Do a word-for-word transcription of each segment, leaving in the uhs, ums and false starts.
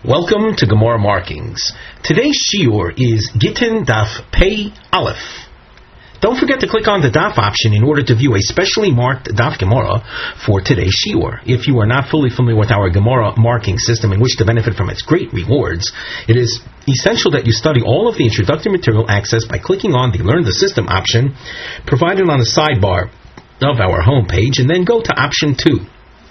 Welcome to Gemara Markings. Today's shiur is Gittin Daf Pei Aleph. Don't forget to click on the Daf option in order to view a specially marked Daf Gemara for today's shiur. If you are not fully familiar with our Gemara marking system and wish to benefit from its great rewards, it is essential that you study all of the introductory material accessed by clicking on the Learn the System option provided on the sidebar of our homepage, and then go to option two.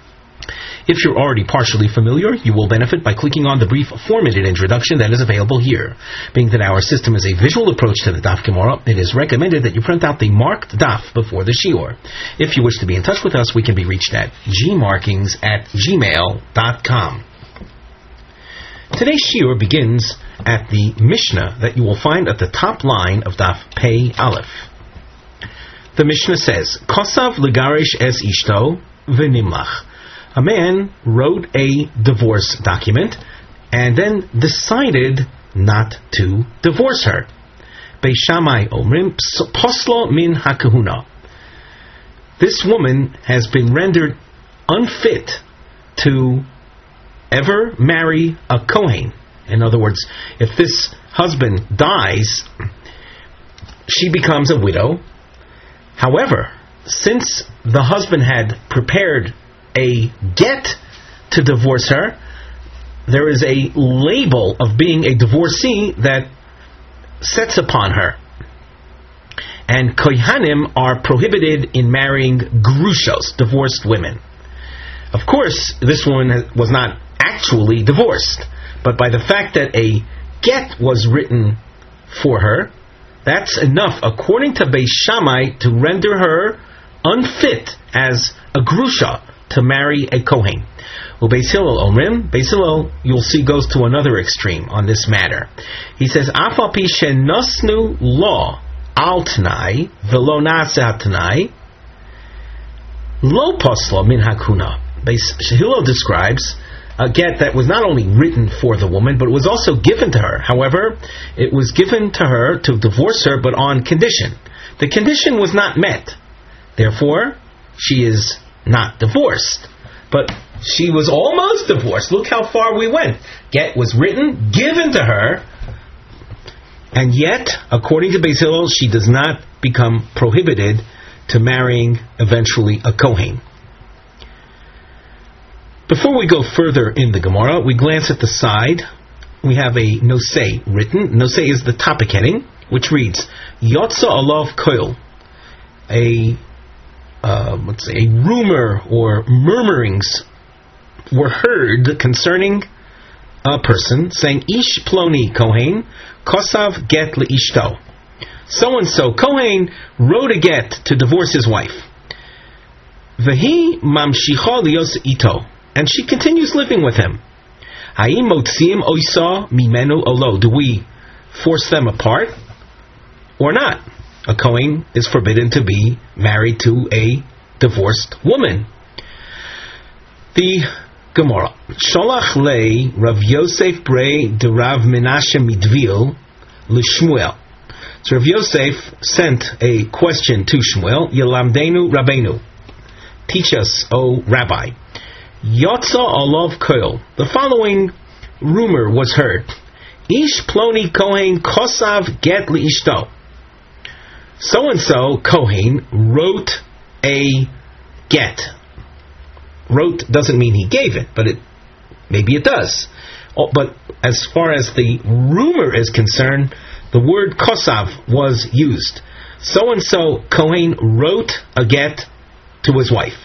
If you're already partially familiar, you will benefit by clicking on the brief four-minute introduction that is available here. Being that our system is a visual approach to the Daf Gemara, it is recommended that you print out the marked Daf before the shiur. If you wish to be in touch with us, we can be reached at gmarkings at gmail dot com. Today's shiur begins at the Mishnah that you will find at the top line of Daf Pei Aleph. The Mishnah says, Kosav legarish es ishto v'nimlach. A man wrote a divorce document and then decided not to divorce her. Beis Shammai omrim poslo min hakahuna. This woman has been rendered unfit to ever marry a Kohen. In other words, if this husband dies, she becomes a widow. However, since the husband had prepared a get to divorce her, there is a label of being a divorcee that sets upon her. And kohanim are prohibited in marrying grushos, divorced women. Of course, this woman was not actually divorced, but by the fact that a get was written for her, that's enough, according to Beis Shammai, to render her unfit as a grusha to marry a Kohen. Well, Beis Hillel omrim, Beis Hillel, you'll see, goes to another extreme on this matter. He says, Afal pi shenosnu lo al t'nai v'lo na'aseh t'nai lo poslo min hakuna. Beis Hillel describes a get that was not only written for the woman, but it was also given to her. However, it was given to her to divorce her, but on condition. The condition was not met. Therefore, she is not divorced, but she was almost divorced. Look how far we went. Get was written, given to her, and yet, according to Beis Hillel, she does not become prohibited to marrying eventually a Kohen. Before we go further in the Gemara, we glance at the side. We have a nosei written. Nosei is the topic heading, which reads, Yotza alav koil, a Uh, let's say a rumor or murmurings were heard concerning a person saying, Ish ploni Kohen kosav get leishto. So and so Kohen wrote a get to divorce his wife. Vehi mamshicha lios ito, and she continues living with him. Haim motziim oisa mimenu olo. Do we force them apart or not? A Kohen is forbidden to be married to a divorced woman. The Gemara. Sholach lei Rav Yosef brei de Rav Menashe Midvil l'Shmuel. So Rav Yosef sent a question to Shmuel. Yelamdenu Rabbeinu. Teach us, O Rabbi. Yotza alav koil. The following rumor was heard. Ish ploni Kohen kosav get liishto. So-and-so, Kohen, wrote a get. Wrote doesn't mean he gave it, but it maybe it does. Oh, but as far as the rumor is concerned, the word kosav was used. So-and-so, Kohen, wrote a get to his wife.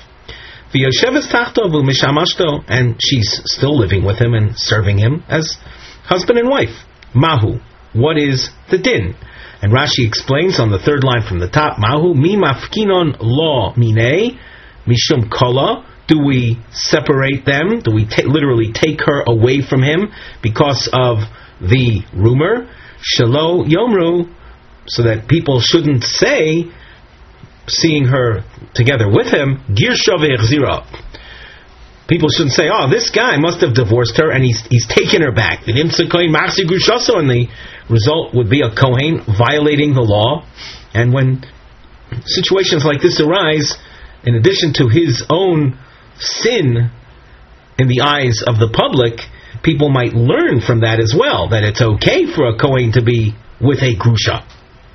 And she's still living with him and serving him as husband and wife. Mahu, what is the din? And Rashi explains on the third line from the top, Mahu mi mafkinon lo mine mishum kola. Do we separate them? Do we ta- literally take her away from him because of the rumor? Shelo yomru, so that people shouldn't say, seeing her together with him, gir shaveh zira. People shouldn't say, oh, this guy must have divorced her and he's he's taken her back. And the result would be a Kohen violating the law. And when situations like this arise, in addition to his own sin in the eyes of the public, people might learn from that as well, that it's okay for a Kohen to be with a Grusha.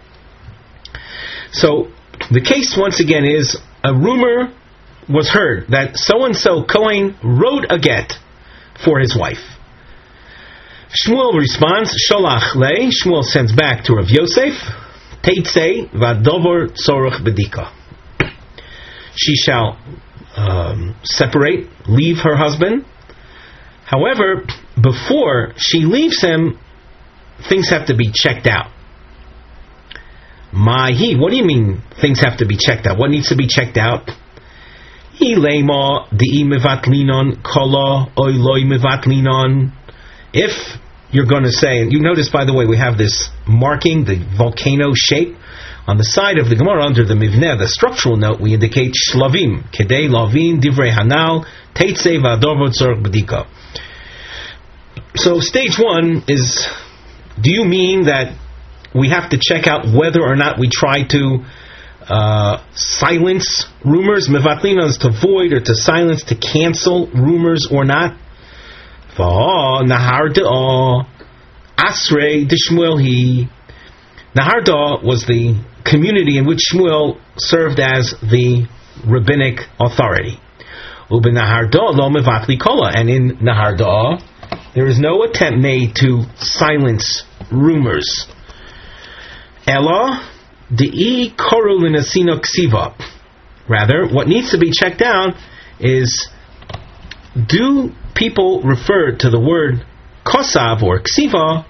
So, the case once again is, a rumor was heard that so-and-so Kohen wrote a get for his wife. Shmuel responds, Sholach le, Shmuel sends back to Rav Yosef, Teitzei vadovor tzorach bedika. She shall um, separate, leave her husband. However, before she leaves him, things have to be checked out. Mahi, what do you mean things have to be checked out? What needs to be checked out? Ilema di mevatlinon kala oy loy mevatlinon. If you're going to say, and you notice, by the way, we have this marking, the volcano shape. On the side of the Gemara, under the Mivneh, the structural note, we indicate Shlavim, Kedei Lavin, Divrei Hanal, Teitzei V'ador Tzorach B'dika. So stage one is, do you mean that we have to check out whether or not we try to uh, silence rumors, Mevatlina is to void or to silence, to cancel rumors or not? V'ha Nahar Da'ah Asrei D'Shmuel Hi. Nahar Da'ah was the community in which Shmuel served as the rabbinic authority. Uben Nahar Da'ah lo mevatli kola, and in Nahar Da'ah there is no attempt made to silence rumors. Ella de'i koru l'nasino ksiva. Rather, what needs to be checked out is, do people refer to the word kosav or ksiva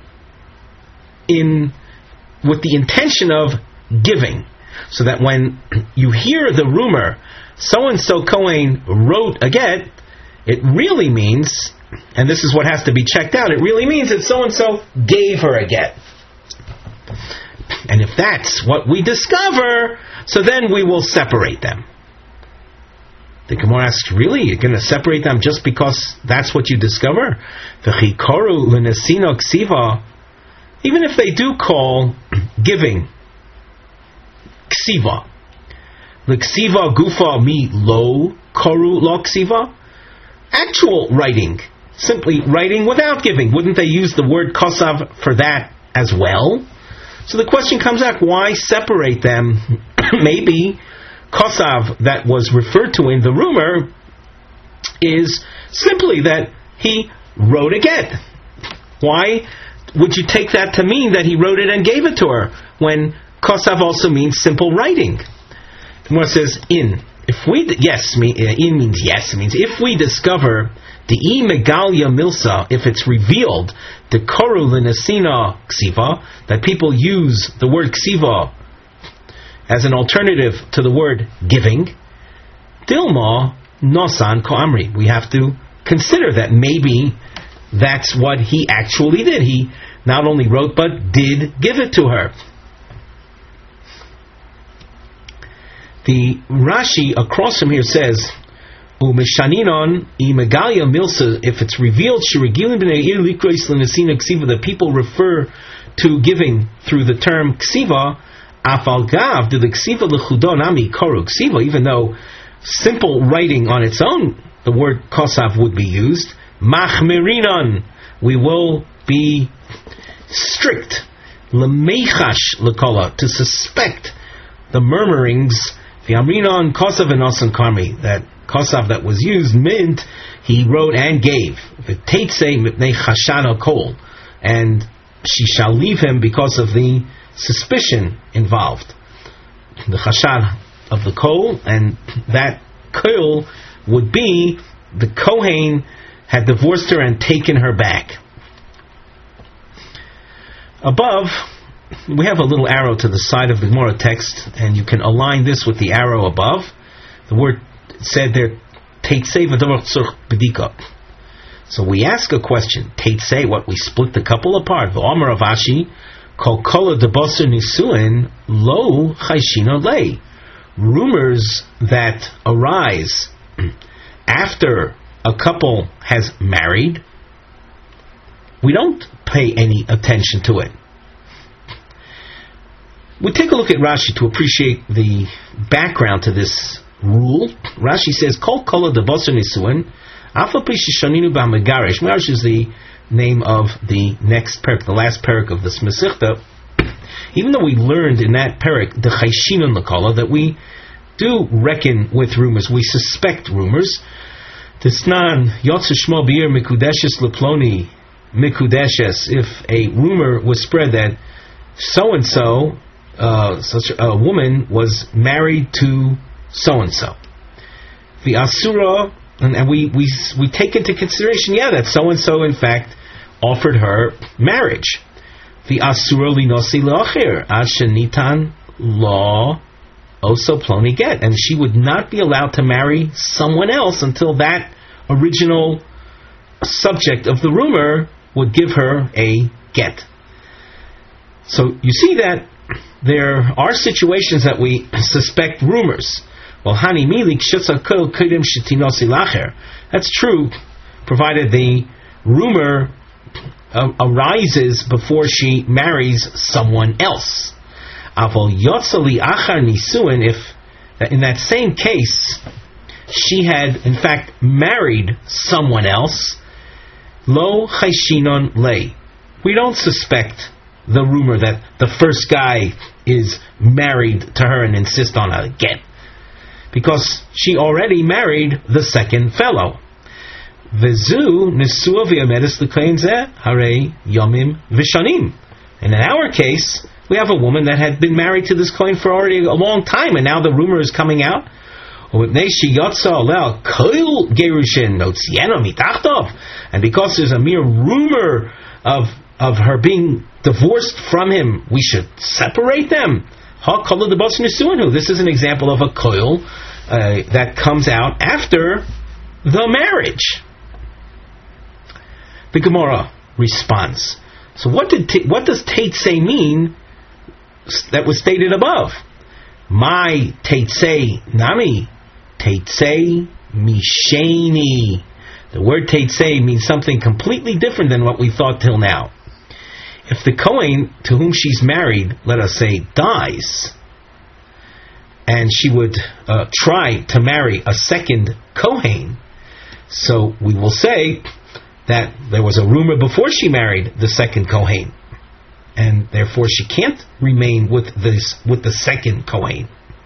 in with the intention of giving, so that when you hear the rumor, so-and-so Kohen wrote a get, it really means, and this is what has to be checked out, it really means that so-and-so gave her a get. And if that's what we discover, so then we will separate them. The Gemara asks, really? You're going to separate them just because that's what you discover? V'chikoru l'nesino ksiva. Even if they do call giving ksiva, l'ksiva gufa mi lo koru lo ksiva, actual writing, simply writing without giving, wouldn't they use the word kosav for that as well? So the question comes out, why separate them? Maybe kosav that was referred to in the rumor is simply that he wrote a get. Why would you take that to mean that he wrote it and gave it to her, when kosav also means simple writing? The Gemara says, in. If we, yes, me, uh, in means yes, it means if we discover the e megalia milsa, if it's revealed, the koru l'nesina ksiva, that people use the word ksiva as an alternative to the word giving, dilma nosan ko'amri. We have to consider that maybe that's what he actually did. He not only wrote, but did give it to her. The Rashi across from here says, "Umeshaninon imegalia milsa." If it's revealed, shirigilin b'nei ir likrois l'nesina ksiva, that people refer to giving through the term ksiva. Afal gav de ksiva l'chudon ami koru ksiva. Even though simple writing on its own, the word kosav would be used. Machmirinon, we will be strict. Lemechash lekola, to suspect the murmurings. V'amrinon kosav enosan karmi, that kosav that was used meant he wrote and gave. V'teitzei mipnei chashad hakol, and she shall leave him because of the suspicion involved, the chashad of the kol, and that kol would be the Kohen had divorced her and taken her back. Above, we have a little arrow to the side of the Gemara text, and you can align this with the arrow above. The word said there, Teitzei v'ador tzorach b'dika. So we ask a question, Teitzei, what, we split the couple apart. V'omer Rav Ashi, kol kola debasar nisuin lo chayshina lei. Rumors that arise after a couple has married, we don't pay any attention to it. We take a look at Rashi to appreciate the background to this rule. Rashi says, "Kol kola debasar nisuin Megarish is the name of the next parak, the last parak of this Masechta. Even though we learned in that parak, the Chayshinon Lakala, that we do reckon with rumors, we suspect rumors. Tisnan Yotze Shmo Bir Mikudeshes Leploni Mikudeshes. If a rumor was spread that so and so, such a woman was married to so and so, the Asura, and, and we, we we take into consideration, yeah, that so and so in fact offered her marriage. The Asura Linosi Le'achir Ashenitan Law also ploni get, and she would not be allowed to marry someone else until that original subject of the rumor would give her a get. So you see that there are situations that we suspect rumors. Well, hani milik shetzakol kedem shetinosi lacher. That's true, provided the rumor uh, arises before she marries someone else. Avol yotzali achar nisuin, if in that same case she had in fact married someone else, lo chayshinon lei. We don't suspect the rumor that the first guy is married to her and insist on a get, because she already married the second fellow. V'zu nesua v'yamedes l'kein zeh harei yomim v'shanim. And in our case, we have a woman that had been married to this kohen for already a long time, and now the rumor is coming out. And because there's a mere rumor of of her being divorced from him, we should separate them. This is an example of a koil uh, that comes out after the marriage. The Gemara responds. So what did t- what does Teitzei mean that was stated above? My Teitzei nami Teitzei misheni. The word Teitzei means something completely different than what we thought till now. If the Kohen to whom she's married, let us say, dies, and she would uh, try to marry a second Kohen, so we will say that there was a rumor before she married the second Kohen, and therefore she can't remain with this with the second Kohen.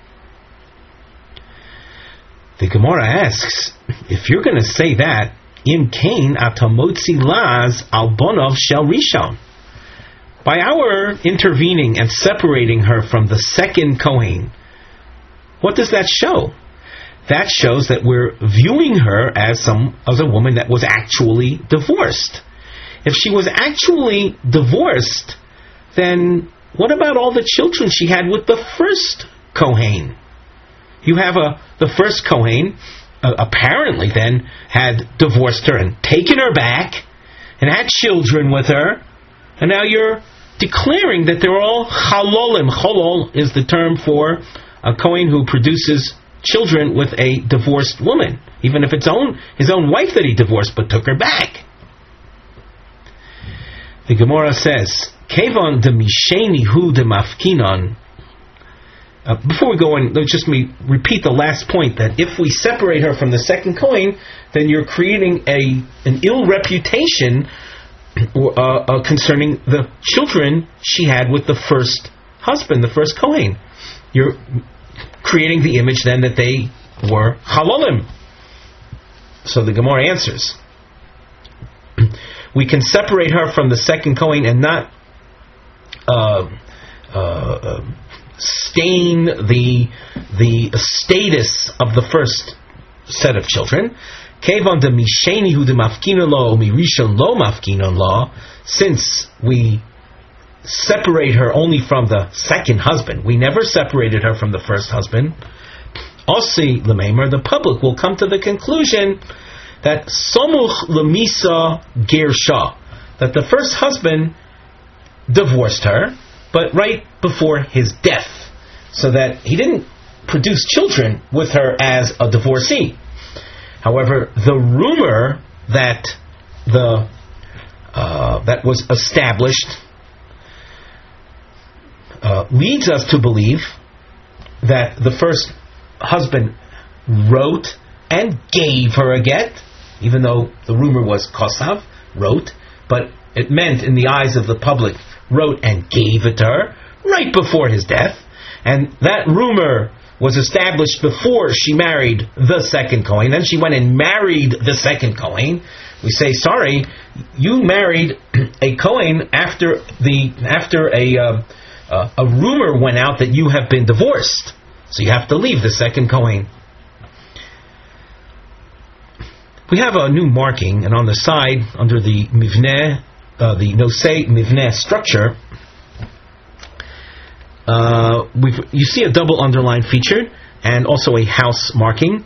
The Gemara asks, if you're going to say that, Im Kain atamotzi laz albonov shel rishon, by our intervening and separating her from the second Kohen, what does that show? That shows that we're viewing her as some as a woman that was actually divorced. If she was actually divorced, then what about all the children she had with the first Kohen? You have a the first Kohen uh, apparently then had divorced her and taken her back and had children with her, and now you're declaring that they're all chalolim. Cholol is the term for a Kohen who produces children with a divorced woman, even if it's own his own wife that he divorced but took her back. The Gemara says, Kevon de misheni hu de mafkinon. Uh, before we go on, let's just me repeat the last point, that if we separate her from the second Kohen, then you're creating a an ill reputation uh, uh, concerning the children she had with the first husband, the first Kohen. You're creating the image then that they were halolim. So the Gemara answers, we can separate her from the second Kohen and not uh, uh, uh, stain the the status of the first set of children. Kevon de misheni hu de mafkinon lo mi rishon lo mafkinon lo. Since we separate her only from the second husband, we never separated her from the first husband. Osi l'meimer, the public will come to the conclusion that somuch lemisa gersha, that the first husband divorced her, but right before his death, so that he didn't produce children with her as a divorcee. However, the rumor that the uh, that was established uh, leads us to believe that the first husband wrote and gave her a get, even though the rumor was kosav, wrote, but it meant in the eyes of the public, wrote and gave it to her right before his death. And that rumor was established before she married the second Kohen. Then she went and married the second Kohen. We say, sorry, you married a Kohen after the after a uh, uh, a rumor went out that you have been divorced, so you have to leave the second Kohen. We have a new marking, and on the side under the mivneh, uh, the nosei mivneh structure. Uh, we've, you see a double underline featured, and also a house marking.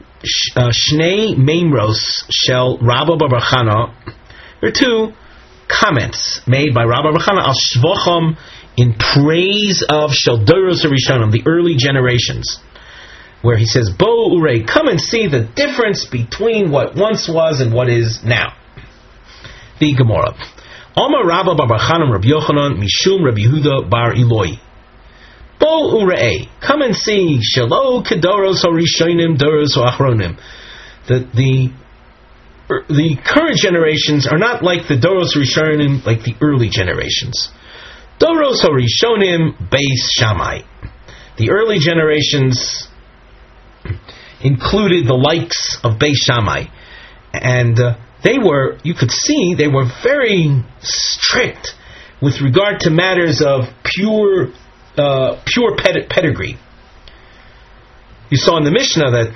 Shnei Meimros Shel Rabba Bar Chana. There are two comments made by Rabba Bar Chana al Shvocham in praise of Shel Doros Harishonim, the early generations, where he says, Bo Urei, come and see the difference between what once was and what is now. The Gemara. Amar Rabba Bar Chana Rabbi Yochanan Mishum Rabbi Yehuda Bar Eloi. Bo urei, come and see Shelo Kedoros Harishonim Doros Ha'achronim. The the the current generations are not like the Doros Harishonim, like the early generations. Doros Harishonim Beis Shammai. The early generations included the likes of Beis Shammai, and uh, they were, you could see, they were very strict with regard to matters of pure. Uh, pure ped- pedigree. You saw in the Mishnah that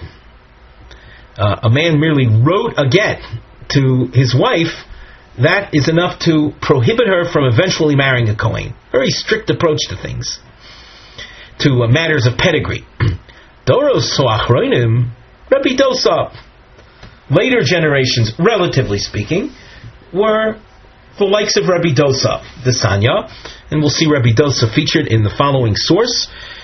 uh, a man merely wrote a get to his wife. That is enough to prohibit her from eventually marrying a Kohen. Very strict approach to things, to uh, matters of pedigree. Doros Soachroinim, Rabbi Dosa. Later generations, relatively speaking, were the likes of Rabbi Dosa, the Sanya. And we'll see Rabbi Dosa featured in the following source: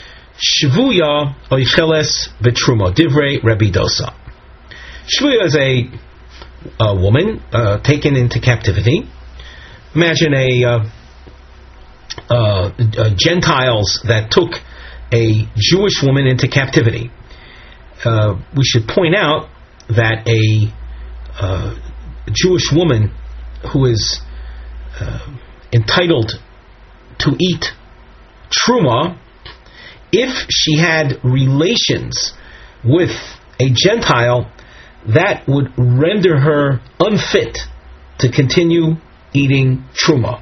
Shvuya oicheles betruma divrei Rabbi Dosa. Shvuya is a, a woman uh, taken into captivity. Imagine a, uh, uh, uh, Gentiles that took a Jewish woman into captivity. Uh, we should point out that a uh, Jewish woman who is uh, entitled to eat truma, if she had relations with a Gentile, that would render her unfit to continue eating truma.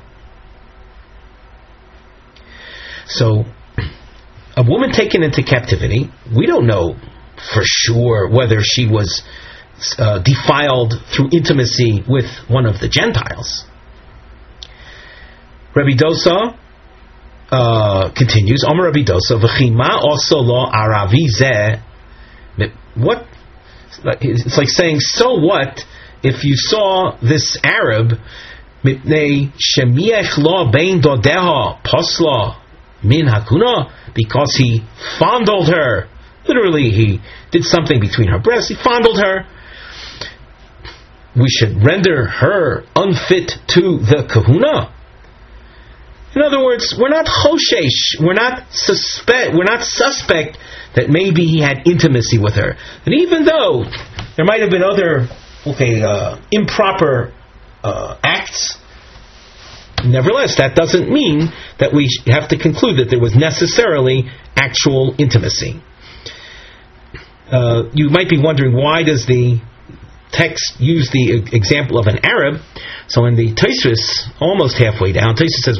So, a woman taken into captivity, we don't know for sure whether she was uh, defiled through intimacy with one of the Gentiles. Rabbi Dosa Uh, continues, Amar Rabbi Dosa, V'chima also lo aravi zeh. What? It's like saying, so what if you saw this Arab, mipnei shemiech lo bein dodeha posla min hakuna, because he fondled her. Literally, he did something between her breasts, he fondled her. We should render her unfit to the kahuna. In other words, we're not choshesh, we're not suspect, we're not suspect that maybe he had intimacy with her. And even though there might have been other, okay, uh, improper uh, acts, nevertheless, that doesn't mean that we have to conclude that there was necessarily actual intimacy. Uh, you might be wondering, why does the text use the example of an Arab? So in the Tosfos, almost halfway down, Tosfos says,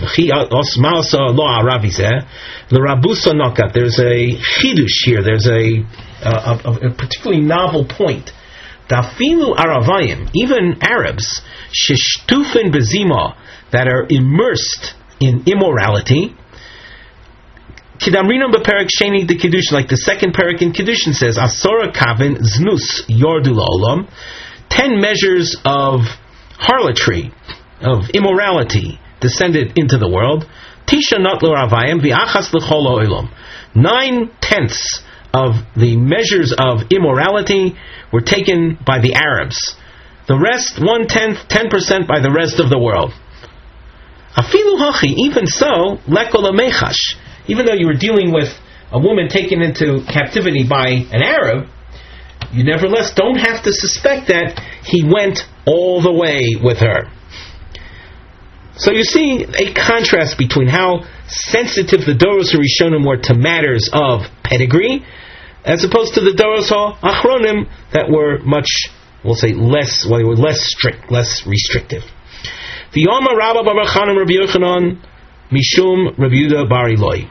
there's a chidush here, there's a, a, a particularly novel point. Dafilu Aravayim, even Arabs, sheshtufin bezima, that are immersed in immorality, Kidamrinam beperek sheni de Kiddush, like the second parak in Kiddushin says, Asora kavin znus yordu la'olam, ten measures of harlotry, of immorality, descended into the world. Tisha not l'ravayim v'achas l'chol ha'olam. Nine tenths of the measures of immorality were taken by the Arabs. The rest, one tenth, ten percent by the rest of the world. Afilu hachi, even so, lekol mechash. Even though you were dealing with a woman taken into captivity by an Arab, you nevertheless don't have to suspect that he went all the way with her. So you see a contrast between how sensitive the Doros HaRishonim were to matters of pedigree, as opposed to the Doros HaAchronim that were much, we'll say, less, well, they were less strict, less restrictive. The Yoma Rabba Bar Chanan Rabbi Yochanan Mishum Rabbi Yehuda Bar Eloi.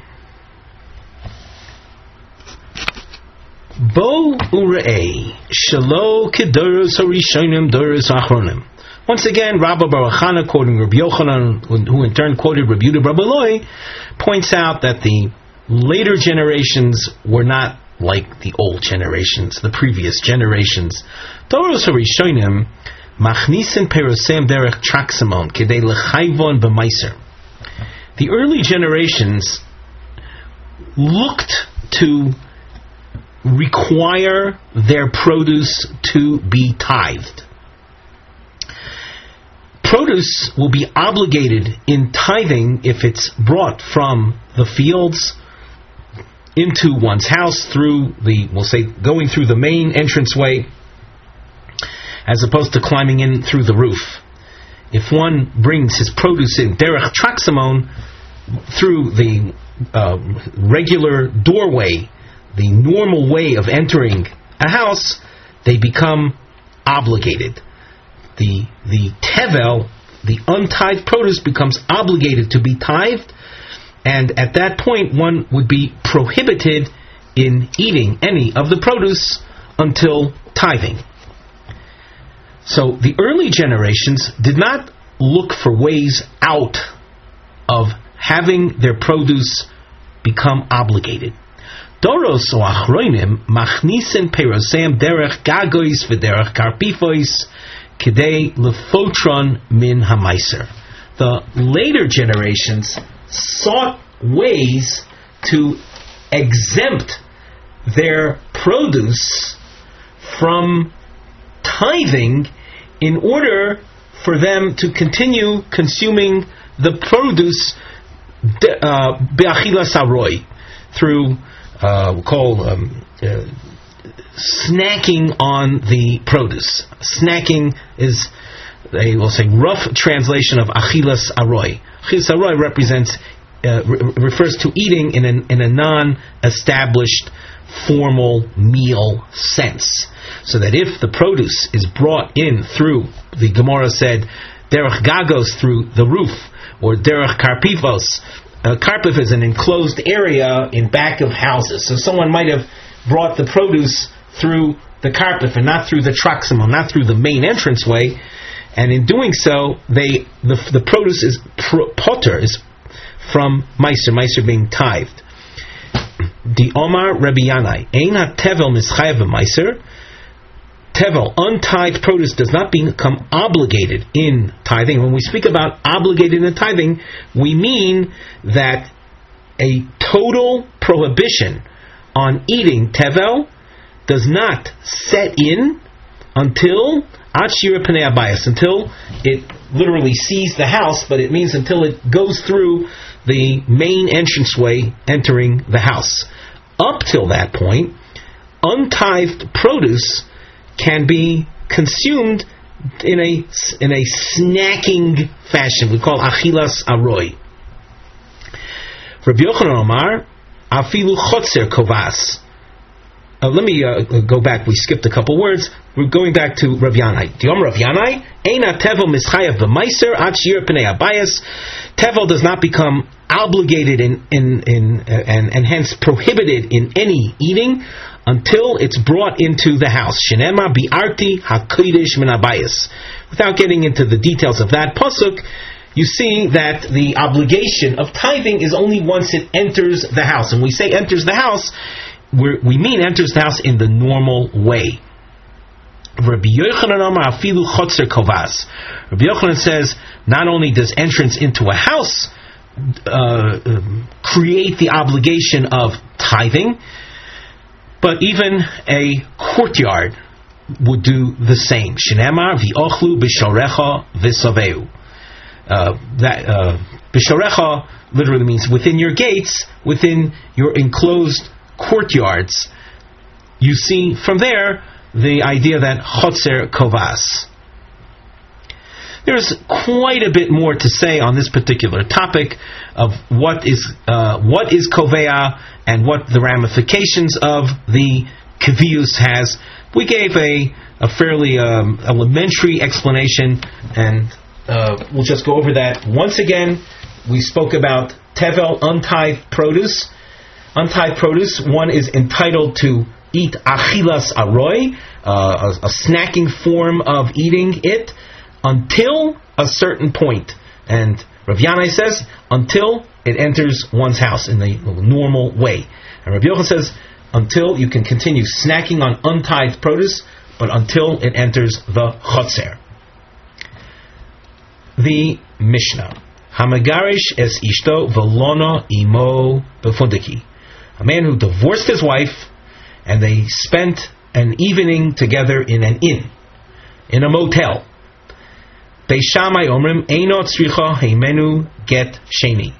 Bo Urei Shalo Kedoros HaRishonim Doros HaAchronim. Once again, Rabba Bar Chana, quoting Rabbi Yochanan, who in turn quoted Rabbi Yehuda Bar Eloi, points out that the later generations were not like the old generations, the previous generations. Doros HaRishonim Machnisen Perosem Derech Traxamon Kedei Lechayvon B'Maiser. The early generations looked to require their produce to be tithed. Produce will be obligated in tithing if it's brought from the fields into one's house through the, we'll say, going through the main entranceway, as opposed to climbing in through the roof. If one brings his produce in derech traxamon through the uh, regular doorway, the normal way of entering a house, they become obligated. The the tevel, the untithed produce, becomes obligated to be tithed, and at that point one would be prohibited in eating any of the produce until tithing. So the early generations did not look for ways out of having their produce become obligated. Doros or Achronim machnisen perosem derech gagois v'derech karpifois kedei lefotron min hamaiser. The later generations sought ways to exempt their produce from tithing in order for them to continue consuming the produce be'achilas haroi, through uh, we call um, uh, snacking on the produce. Snacking is a, we'll say, rough translation of achilas aroi. Achilas aroi represents uh, re- refers to eating in an, in a non-established formal meal sense. So that if the produce is brought in through, the Gemara said, derech gagos, through the roof, or derech karpivos. Uh, karpiv is an enclosed area in back of houses. So someone might have brought the produce through the karpiv and not through the traxamon, not through the main entranceway. And in doing so, they the, the produce is pro, potter, is from meiser, meiser being tithed. The Omar Rabbi Yanai, ein ha-tevel mischayev b'meiser. Tevel, untithed produce, does not become obligated in tithing. When we speak about obligated in tithing, we mean that a total prohibition on eating tevel does not set in until Achira Pnei Abayas, until it literally sees the house, but it means until it goes through the main entranceway entering the house. Up till that point, untithed produce can be consumed in a in a snacking fashion. We call achilas aroi. Rabbi Yochanan Omar, afilu chotzer kovas. Uh, let me uh, go back. We skipped a couple words. We're going back to Rav Yanai. Diom Rav Yanai, eina tevel mischayev b'meiser ad shir pnei abayas. Tevel does not become obligated in in in uh, and and hence prohibited in any eating until it's brought into the house. Shenema bi'arti hakodesh min abayas. Without getting into the details of that pasuk, you see that the obligation of tithing is only once it enters the house. And we say enters the house, we're, we mean enters the house in the normal way. Rabbi Yochanan Amar afilu chotzer kovas. Rabbi Yochanan says not only does entrance into a house uh, um, create the obligation of tithing, but even a courtyard would do the same. Shenema v'ochlu b'shorecha v'saveu. That uh, b'shorecha literally means within your gates, within your enclosed courtyards. You see from there the idea that chotzer kovas. There's quite a bit more to say on this particular topic of what is uh, what is kovea and what the ramifications of the kvius has. We gave a, a fairly um, elementary explanation, and uh, we'll just go over that once again. We spoke about tevel, untithed produce. Untithed produce, one is entitled to eat achilas aroi, uh, a, a snacking form of eating it, until a certain point. And Rav Yanai says, until it enters one's house in the normal way. And Rav Yochanan says, until you can continue snacking on untithed produce, but until it enters the chotzer. The Mishnah. Hamagarish es ishto velono imo befundiki. A man who divorced his wife, and they spent an evening together in an inn, in a motel. Beis Shammai omrim eino tzricha heimenu get sheni.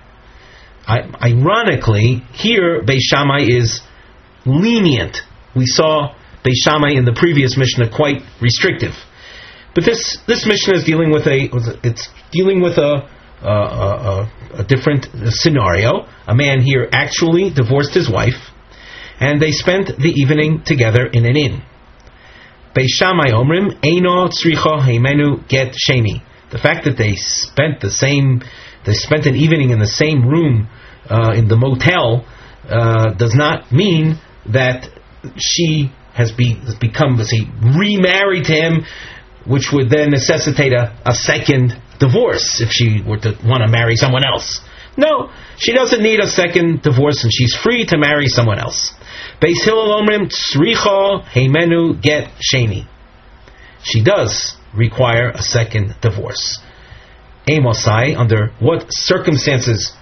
Ironically, here Beis Shammai is lenient. We saw Beis Shammai in the previous Mishnah quite restrictive, but this this Mishnah is dealing with a it's dealing with a a, a, a different scenario. A man here actually divorced his wife, and they spent the evening together in an inn. Beis Shammai omrim eino tzricha heimenu get sheni. The fact that they spent the same, they spent an evening in the same room uh, in the motel uh, does not mean that she has, be, has become, let's say, remarried to him, which would then necessitate a, a second divorce if she were to want to marry someone else. No, she doesn't need a second divorce, and she's free to marry someone else. Beis Hillel omrim tzricha heimenu get sheni. She does require a second divorce. Amosai, under what circumstances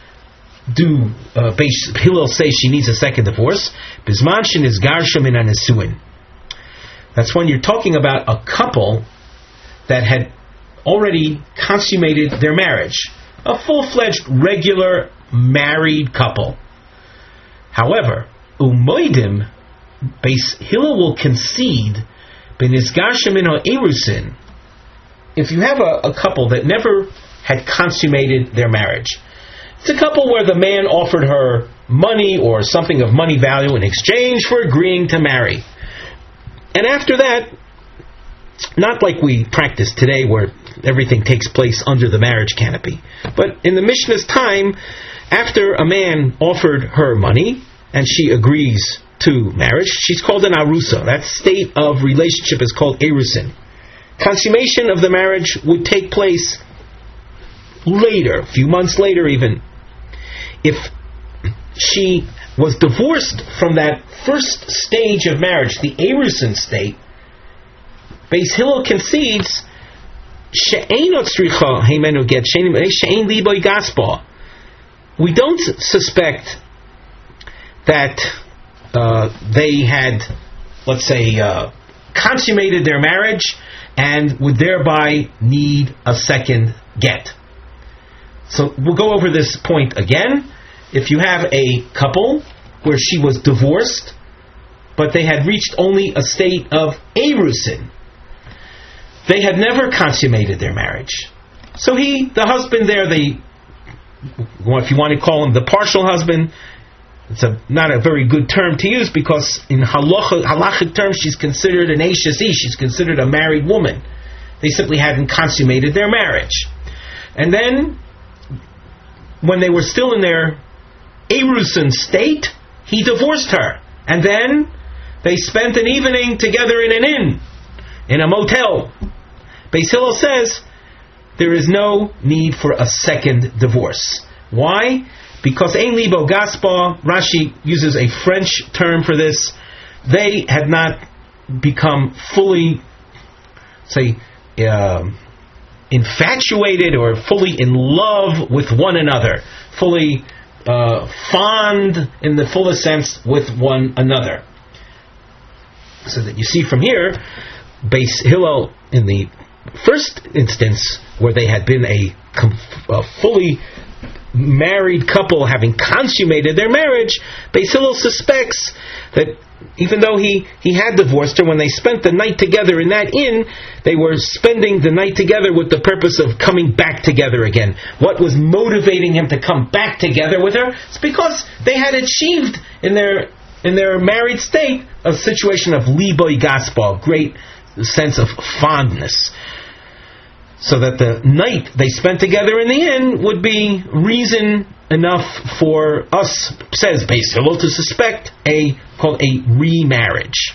do uh, Beis Hillel say she needs a second divorce? Bisman shenis garsha min hanesuin. That's when you're talking about a couple that had already consummated their marriage. A full-fledged, regular, married couple. However, umoidim, Beis Hillel will concede, benisgarsha min ha'erusin, if you have a, a couple that never had consummated their marriage. It's a couple where the man offered her money or something of money value in exchange for agreeing to marry. And after that, not like we practice today where everything takes place under the marriage canopy, but in the Mishnah's time, after a man offered her money and she agrees to marriage, she's called an arusa. That state of relationship is called erusin. Consummation of the marriage would take place later, a few months later even. If she was divorced from that first stage of marriage, the erusin state, Beis Hillel concedes we don't suspect that uh, they had, let's say, uh, consummated their marriage and would thereby need a second get. So we'll go over this point again. If you have a couple where she was divorced, but they had reached only a state of erusin, they had never consummated their marriage. So he, the husband there, the, if you want to call him the partial husband, it's a, not a very good term to use because in halachic, halachic terms she's considered an eishes ish, she's considered a married woman. They simply hadn't consummated their marriage. And then, when they were still in their erusin state, he divorced her. And then, they spent an evening together in an inn, in a motel. Beis Hillel says there is no need for a second divorce. Why? Because ein libo gaspa, Rashi uses a French term for this. They had not become fully, say, uh, infatuated or fully in love with one another, fully uh, fond in the fullest sense with one another. So that you see from here, Beis Hillel in the first instance where they had been a, a fully married couple having consummated their marriage, Beis Hillel suspects that even though he, he had divorced her, when they spent the night together in that inn, they were spending the night together with the purpose of coming back together again. What was motivating him to come back together with her? It's because they had achieved in their in their married state a situation of liboy gaspa, great sense of fondness. So that the night they spent together in the inn would be reason enough for us, says Beis Hillel, to suspect a called a remarriage.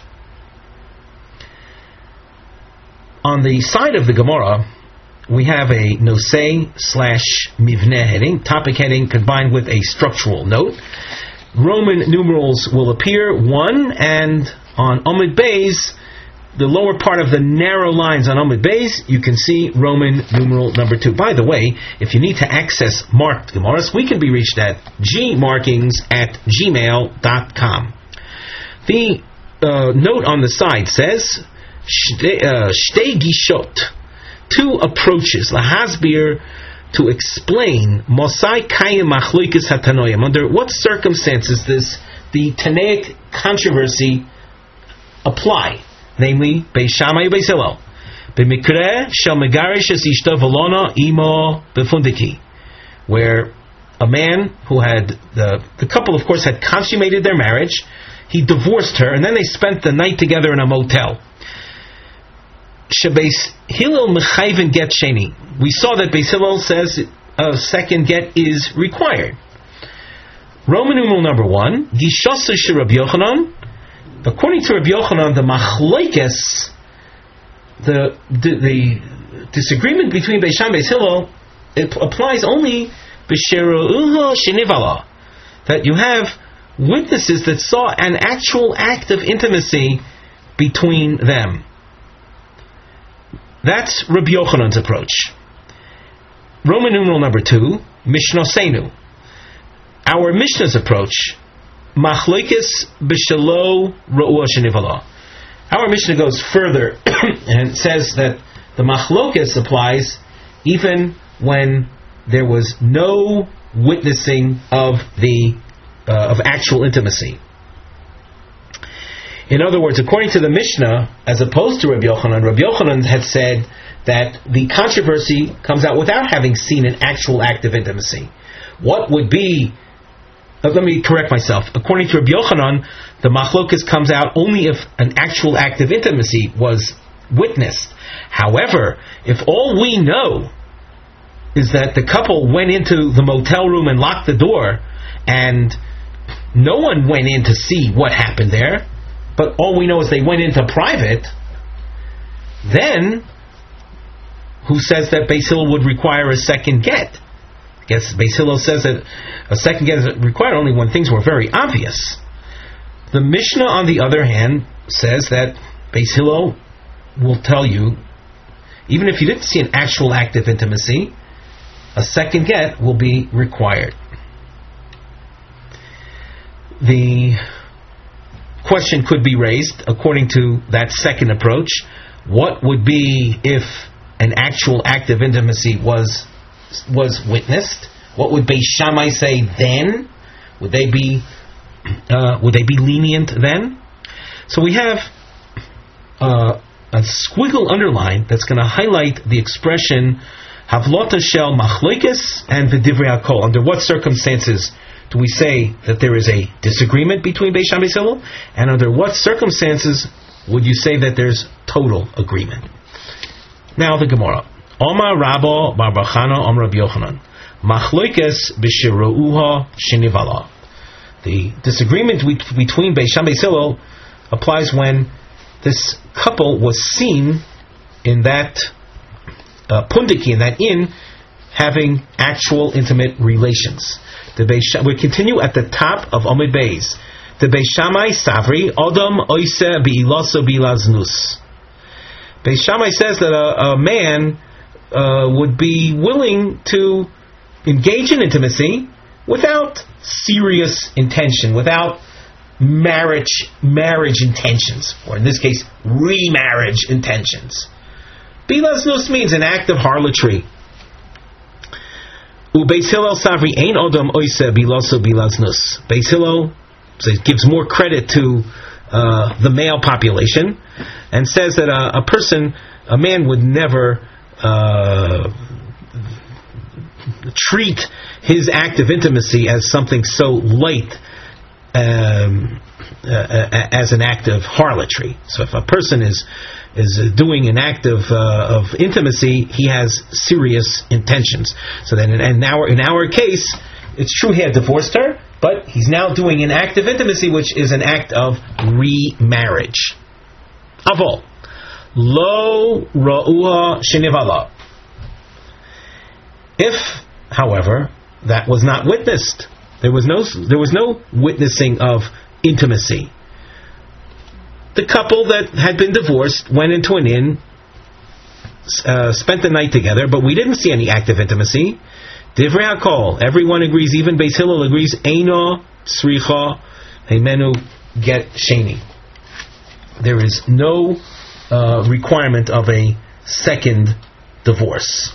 On the side of the Gemara, we have a nosei slash mivneh heading, topic heading combined with a structural note. Roman numerals will appear, one, and on Amud Beis, the lower part of the narrow lines on Amud Beis, you can see Roman numeral number two. By the way, if you need to access marked Gemaras, we can be reached at gmarkings at gmail dot com. The uh, note on the side says, Shtei Gishot, two approaches, lahasbir, to explain, Mosai Kayim Machloikis Hatanoim, under what circumstances does the Tanaic controversy apply? Namely, Beis Shammai Beis Hillel. B'mikreh shel megarish es ishto v'lona imo b'fundiki, where a man who had the the couple, of course, had consummated their marriage. He divorced her, and then they spent the night together in a motel. Shebeis Hillel mechayven get sheni. We saw that Beis Hillel says a second get is required. Roman numeral number one, Gishosu she Rabbi Yochanan. According to Rabbi Yochanan, the machlokes, the, the the disagreement between Beis Shammai and Beis Hillel, it applies only b'sheru'uha shenivala, that you have witnesses that saw an actual act of intimacy between them. That's Rabbi Yochanan's approach. Roman numeral number two, Mishnosenu. Our Mishnah's approach, Machlokes b'shelo ra'ua shenivala. Our Mishnah goes further and says that the Machlokes applies even when there was no witnessing of the uh, of actual intimacy. In other words, according to the Mishnah, as opposed to Rabbi Yochanan, Rabbi Yochanan had said that the controversy comes out without having seen an actual act of intimacy. What would be, uh, let me correct myself, according to Rabbi Yochanan, the machlokas comes out only if an actual act of intimacy was witnessed. However, if all we know is that the couple went into the motel room and locked the door, and no one went in to see what happened there, but all we know is they went into private, then who says that Beis Hillel would require a second get? I guess Beis Hillel says that a second get is required only when things were very obvious. The Mishnah, on the other hand, says that Beis Hillel will tell you, even if you didn't see an actual act of intimacy, a second get will be required. The question could be raised, according to that second approach, what would be if an actual act of intimacy was was witnessed? What would Beis Shammai say then? Would they be uh, would they be lenient then? So we have uh, a squiggle underline that's going to highlight the expression Havlota shel machlokes and v'divrei hakol. Under what circumstances do we say that there is a disagreement between Beis Shammai and Beis Hillel? And under what circumstances would you say that there's total agreement? Now the Gemara. Omar Rabba bar bar Chana Omar Rabbi Yochanan. Machlokes b'sheru'uha shenivala. The disagreement between Beis Shammai and Beis Hillel applies when this couple was seen in that uh, pundiki, in that inn, having actual intimate relations. The Beis, we continue at the top of Amud Beis. The Beis Shammai Savri Odom Oise Bi'ilaso Bi'laznus. Beis Shammai says that a, a man uh, would be willing to engage in intimacy without serious intention, without marriage marriage intentions, or in this case, remarriage intentions. Bi'laznus means an act of harlotry. Beis Hillel Savri Ein Odom Oise Biloso Bilaznus. Beis Hillel gives more credit to uh, the male population and says that a, a person, a man would never uh, treat his act of intimacy as something so light um, uh, as an act of harlotry. So if a person is is doing an act of uh, of intimacy, he has serious intentions. So then, in, in our in our case, it's true he had divorced her, but he's now doing an act of intimacy, which is an act of remarriage. Avol lo ra'ua shenivala. If, however, that was not witnessed, there was no there was no witnessing of intimacy. The couple that had been divorced went into an inn, uh, spent the night together, but we didn't see any act of intimacy. Divrei HaKol, everyone agrees, even Beis Hillel agrees, Eino Sricha Heimenu Get Sheni. There is no uh, requirement of a second divorce.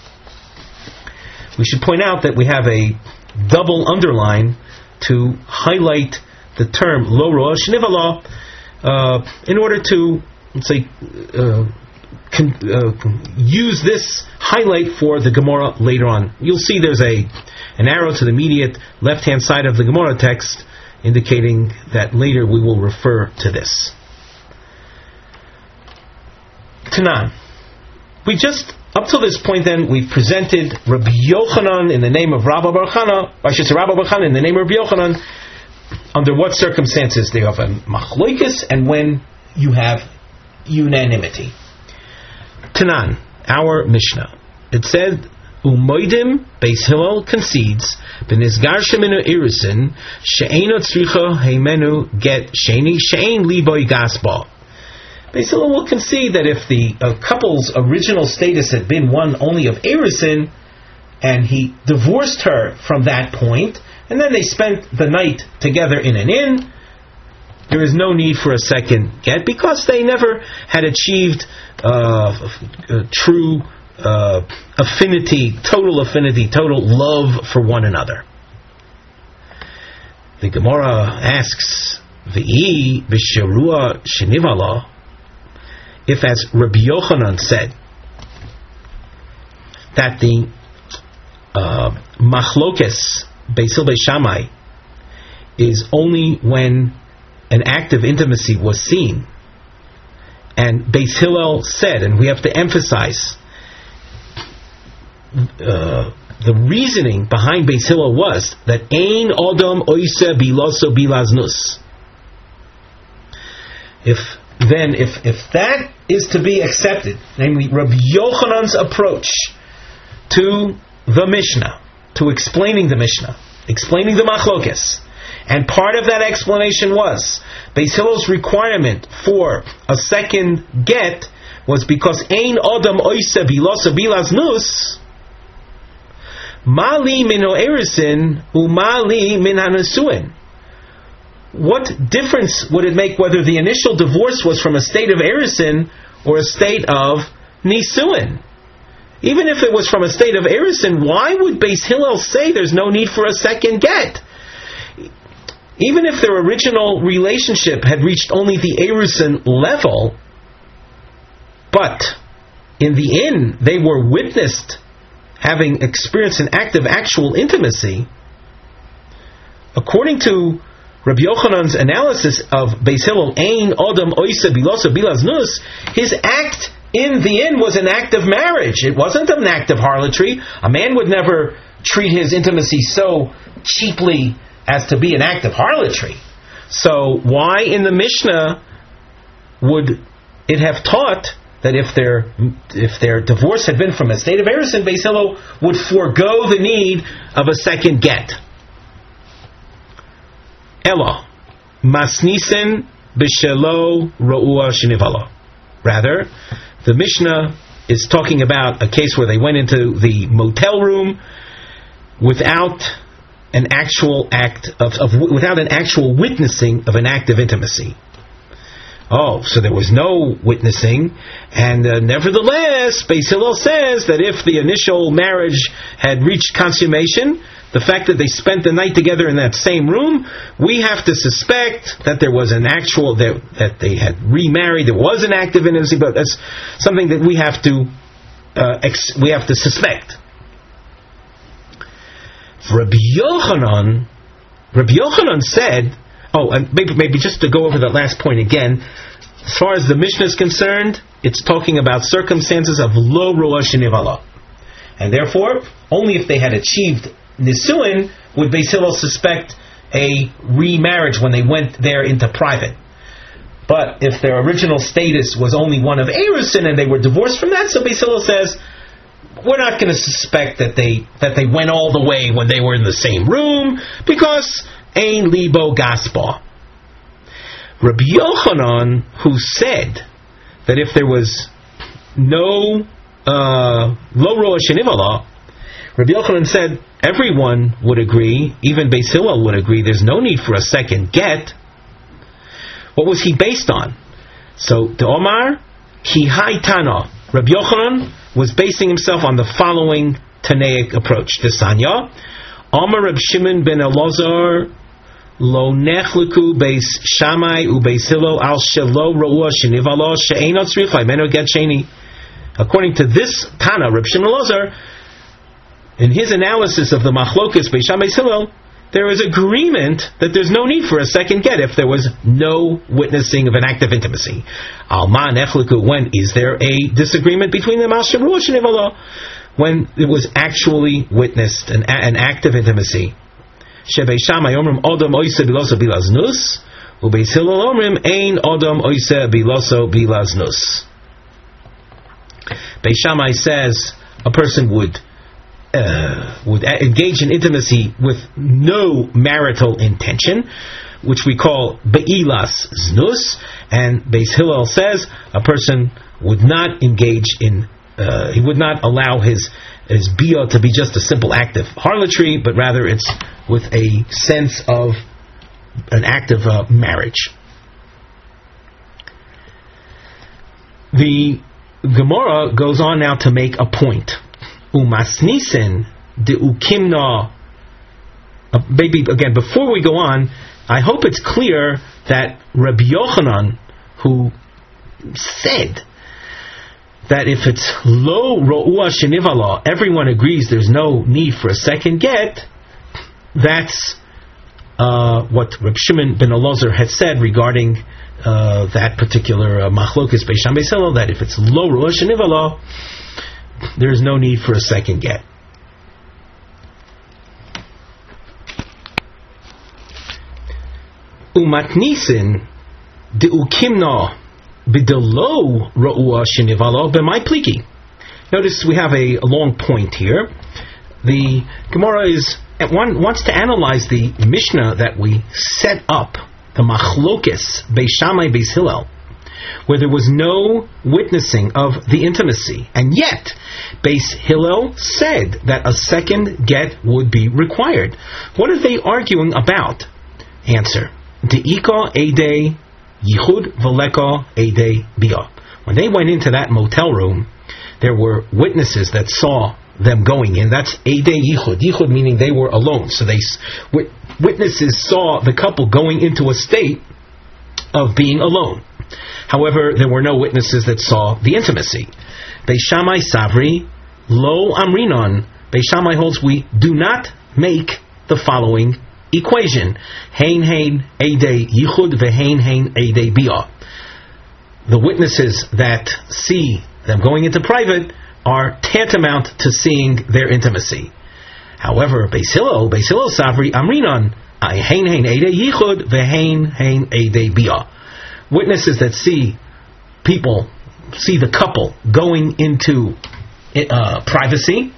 We should point out that we have a double underline to highlight the term Lo Ro'ah Shenivala, Uh, in order to, let's say, uh, con, uh, use this highlight for the Gemara later on. You'll see there's a an arrow to the immediate left-hand side of the Gemara text indicating that later we will refer to this. Tanan. We just, up till this point then, we've presented Rabbi Yochanan in the name of Rabbi Bar Chana, I should say Rabbi Bar Chana in the name of Rabbi Yochanan, under what circumstances they have a machloikis and when you have unanimity. Tanan, our Mishnah. It said, Umoidim, Beis Hillel concedes, B'nizgar sheminu irisin, she'eno tzricha heimenu get sheni, she'en liboy gasba. Beis Hillel will concede that if the uh, couple's original status had been one only of irisin, and he divorced her from that point, and then they spent the night together in an inn, there is no need for a second get because they never had achieved uh, uh, true uh, affinity, total affinity, total love for one another. The Gemara asks, V'i b'shirua shenivala, if as Rabbi Yochanan said, that the uh, machlokes Beis Hillel Beis Shammai is only when an act of intimacy was seen, and Beis Hillel said, and we have to emphasize, uh, the reasoning behind Beis Hillel was that Ein Odom Oise Biloso Bilaznus. If then, if if that is to be accepted, namely Rabbi Yochanan's approach to the Mishnah, to explaining the Mishnah, explaining the Machlokes, and part of that explanation was Beis Hillel's requirement for a second get was because Ein Odom Oise Biloso Bilaznus, Mali min ha'erisin umali min ha'nesuin. What difference would it make whether the initial divorce was from a state of erisin or a state of nisuin? Even if it was from a state of erisin, why would Beis Hillel say there's no need for a second get? Even if their original relationship had reached only the erisin level, but in the inn they were witnessed having experienced an act of actual intimacy, according to Rabbi Yochanan's analysis of Beis Hillel, Ein Odom Oise Biloso Bilaznus, his act in the inn was an act of marriage. It wasn't an act of harlotry. A man would never treat his intimacy so cheaply as to be an act of harlotry. So why in the Mishnah would it have taught that if their if their divorce had been from a state of erisin, Beis Hillel would forego the need of a second get? Ella, masnisen b'shelo ro'ua shenivala. Rather, the Mishnah is talking about a case where they went into the motel room without an actual act of, of without an actual witnessing of an act of intimacy. Oh, so there was no witnessing, and uh, nevertheless, Beis Hillel says that if the initial marriage had reached consummation, the fact that they spent the night together in that same room, we have to suspect that there was an actual, that, that they had remarried, there was an active intimacy, but that's something that we have to, uh, ex- we have to suspect. Rabbi Yochanan, Rabbi Yochanan said, oh, and maybe, maybe just to go over that last point again, as far as the Mishnah is concerned, it's talking about circumstances of lo ruah shenivala. And therefore, only if they had achieved nisuin would Beis Hillel suspect a remarriage when they went there into private. But if their original status was only one of erusin and they were divorced from that, so Beis Hillel says, we're not going to suspect that they that they went all the way when they were in the same room, because Ein libo gaspa. Rabbi Yochanan, who said that if there was no uh, lo roa shenivala, Rabbi Yochanan said everyone would agree, even Beis Hillel would agree, there's no need for a second get. What was he based on? So the Omar ki hai tana. Rabbi Yochanan was basing himself on the following Tanaic approach. Desanya, Omar Reb Shimon ben Elazar lo nechliku beis Shammai u beis Hillel al shelo ro'ua shenivala she'enot tzricha imenu get sheni. According to this Tana, Reb Shimon Elazar, in his analysis of the machlokas beis Shammai beis Hillel, there is agreement that there's no need for a second get if there was no witnessing of an act of intimacy. Alma nechliku, when is there a disagreement between them? Al shelo shenivala, when it was actually witnessed, an, an act of intimacy. Shebei Shammai omrim odom oise biloso bilaznus, ubeis Hillel omrim ein odom oise biloso bilaznus. Beis Shammai says a person would uh, would engage in intimacy with no marital intention, which we call beilas znus, and Beis Hillel says a person would not engage in, uh, he would not allow his his bia to be just a simple act of harlotry, but rather it's with a sense of an act of uh, marriage. The Gemara goes on now to make a point. Umasnisen de ukimna. Uh, maybe again, before we go on, I hope it's clear that Rabbi Yochanan, who said that if it's lo ro'ua shenivala, everyone agrees there's no need for a second get, that's uh, what Reb Shimon ben Elazar had said regarding uh, that particular uh, machlokas beis Shammai beis Hillel, that if it's lo ro'ua shenivala, there's no need for a second get. Umatnisin de ukimna b'delo ro'ua shenivala b'mai pliki. Notice we have a, a long point here. The Gemara is one wants to analyze the Mishnah that we set up, the machlokes beis Shammai beis Hillel, where there was no witnessing of the intimacy, and yet Beis Hillel said that a second get would be required. What are they arguing about? Answer: De'ika ede yichud v'leka ede bia. When they went into that motel room, there were witnesses that saw them going in. That's ede yichud. Yichud meaning they were alone. So they witnesses saw the couple going into a state of being alone. However, there were no witnesses that saw the intimacy. Beis Shammai savri lo amrinon. Beis Shammai holds we do not make the following equation: hein hein ede yichud vehein hein ede bia. The witnesses that see them going into private are tantamount to seeing their intimacy. However, Beis Hillel, Beis Hillel savri amrinon hein hein ede yichud vehein hein ede bia. Witnesses that see people, see the couple going into uh, privacy,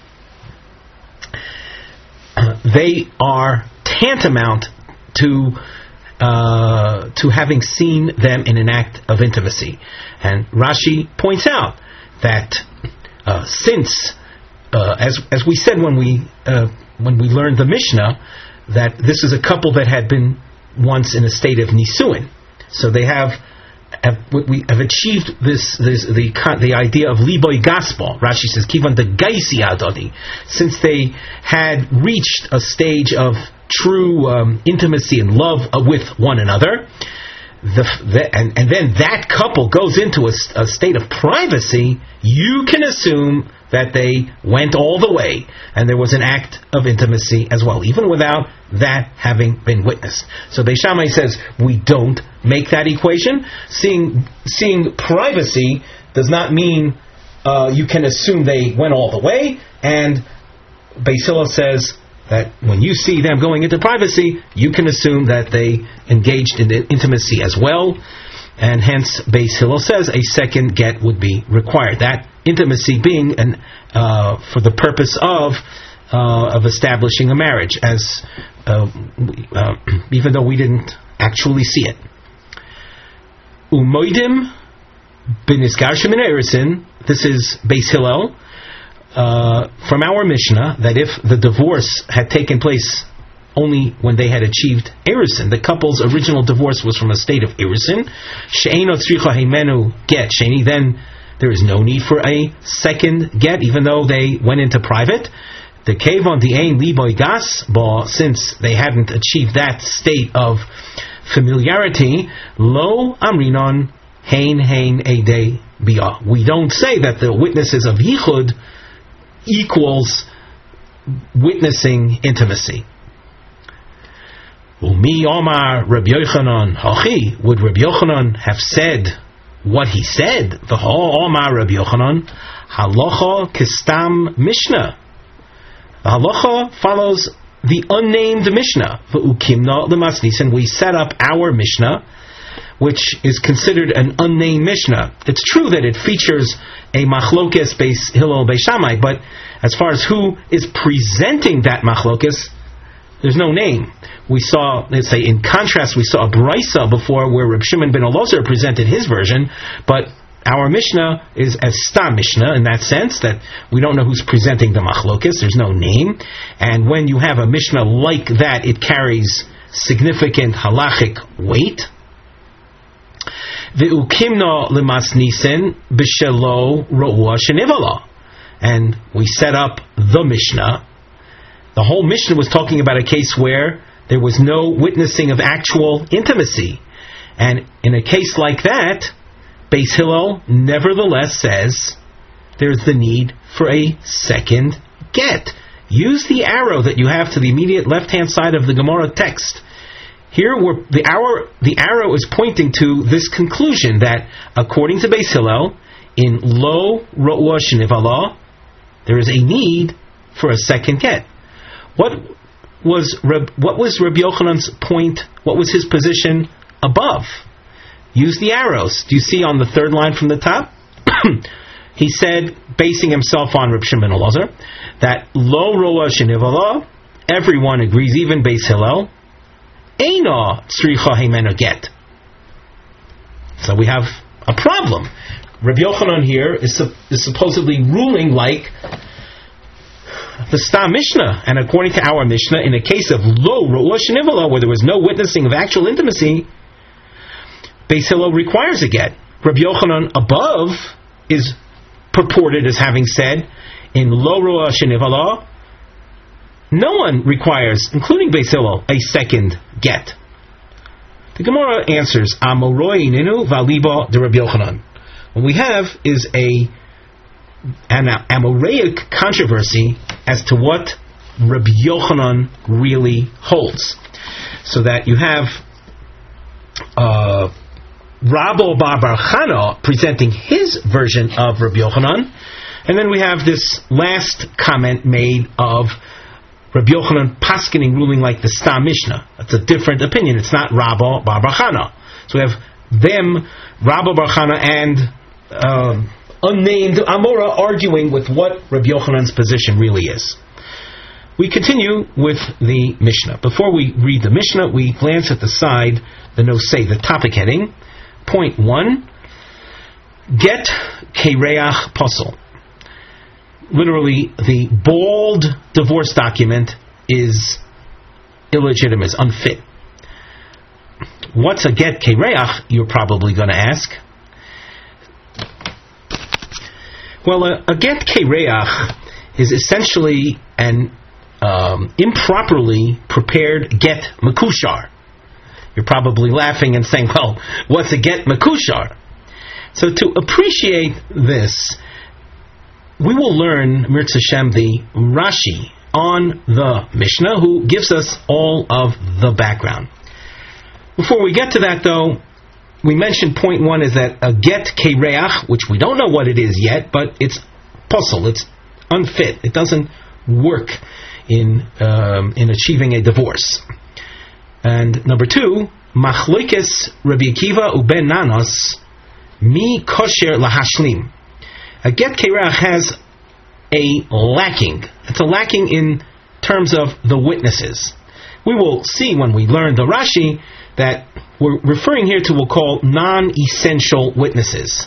uh, they are tantamount to uh, to having seen them in an act of intimacy. And Rashi points out that uh, since, uh, as as we said when we uh, when we learned the Mishnah, that this is a couple that had been once in a state of nisuin. So they have have, we have achieved this, this the the idea of liboy gaspol. Rashi says, "Kivan the gaisi adodi," since they had reached a stage of true um, intimacy and love uh, with one another. The, the, and, and then that couple goes into a, a state of privacy, you can assume that they went all the way and there was an act of intimacy as well, even without that having been witnessed. So Beis Shammai says we don't make that equation. Seeing seeing privacy does not mean uh, you can assume they went all the way, and Beis Hillel says that when you see them going into privacy, you can assume that they engaged in intimacy as well, and hence Beis Hillel says a second get would be required. That intimacy being an uh, for the purpose of uh, of establishing a marriage, as uh, uh, even though we didn't actually see it. Umoidim b'nisgarshim in erisin. This is Beis Hillel. Uh, from our Mishnah, that if the divorce had taken place only when they had achieved Erusin, the couple's original divorce was from a state of Erusin, she'eino tzricha heimenu get sheni, then there is no need for a second get, even though they went into private. The kevon di'ein liboy gas ba, since they hadn't achieved that state of familiarity, lo amrinon hein hein edei bia. We don't say that the witnesses of yichud equals witnessing intimacy. Umi Omar Rabbi Yochanan Hachi, would Rabbi Yochanan have said what he said? V'ho Omar Rabbi Yochanan Halacha Kistam Mishnah. The halacha follows the unnamed Mishnah. V'ukimna l'masnis, and we set up our Mishnah, which is considered an unnamed Mishnah. It's true that it features a machlokes Beis Hillel Beis Shammai, but as far as who is presenting that machlokes, there's no name. We saw, let's say, in contrast, we saw a brisa before where Reb Shimon ben Elazar presented his version, but our Mishnah is a stam Mishnah in that sense, that we don't know who's presenting the machlokes, there's no name, and when you have a Mishnah like that, it carries significant halachic weight. V'ukimna l'masnisen b'shelo ro'ua shenivala, and we set up the Mishnah. The whole Mishnah was talking about a case where there was no witnessing of actual intimacy, and in a case like that, Beis Hillel nevertheless says there's the need for a second get. Use the arrow that you have to the immediate left-hand side of the Gemara text. Here, we're, the, arrow, the arrow is pointing to this conclusion that, according to Beis Hillel, in lo ro'ua shenivala, there is a need for a second get. What was Reb, what was Rabbi Yochanan's point? What was his position above? Use the arrows. Do you see on the third line from the top? He said, basing himself on Reb Shimon ben Elazar, that lo ro'ua shenivala, everyone agrees, even Beis Hillel, Eina tzricha heimenu get. So we have a problem. Rabbi Yochanan here is, is supposedly ruling like the Stam Mishnah, and according to our Mishnah, in a case of lo ro'ua shenivala, where there was no witnessing of actual intimacy, Beis Hillel requires a get. Rabbi Yochanan above is purported as having said, in lo ro'ua shenivala, no one requires, including Beis Hillel, a second get. The Gemara answers, Amoroi ninu valiba de Rabbi Yochanan. What we have is a an Amoraic controversy as to what Rabbi Yochanan really holds. So that you have uh, Rabbo bar bar Chana presenting his version of Rabbi Yochanan, and then we have this last comment made of Rabbi Yochanan paskening, ruling like the Stam Mishnah. That's a different opinion. It's not Rabbo bar bar Chana. So we have them, Rabbo bar Chana, and uh, unnamed Amora arguing with what Rabbi Yochanan's position really is. We continue with the Mishnah. Before we read the Mishnah, we glance at the side, the nosei, the topic heading. Point one, get kereach posel. Literally, the bald divorce document is illegitimate, is unfit. What's a get kereach, you're probably going to ask? Well, a, a get kereach is essentially an um, improperly prepared get mekushar. You're probably laughing and saying, well, what's a get mekushar? So to appreciate this, we will learn, Mirz Hashem, the Rashi on the Mishnah, who gives us all of the background. Before we get to that, though, we mentioned point one is that a get kereach, which we don't know what it is yet, but it's puzzle, it's unfit, it doesn't work in um, in achieving a divorce. And number two, machloikes Rabbi Akiva uben nanos mi kosher lahashlim. A get kereach has a lacking. It's a lacking in terms of the witnesses. We will see when we learn the Rashi that we're referring here to what we'll call non-essential witnesses.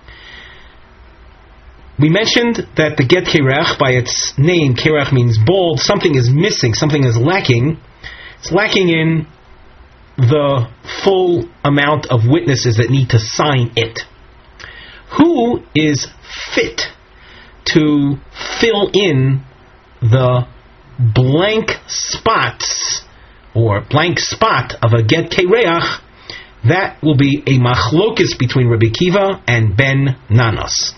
We mentioned that the get kereach, by its name, kereach means bold, something is missing, something is lacking. It's lacking in the full amount of witnesses that need to sign it. Who is fit to fill in the blank spots or blank spot of a get kereach? That will be a machlokus between Rabbi Akiva and Ben Nanos.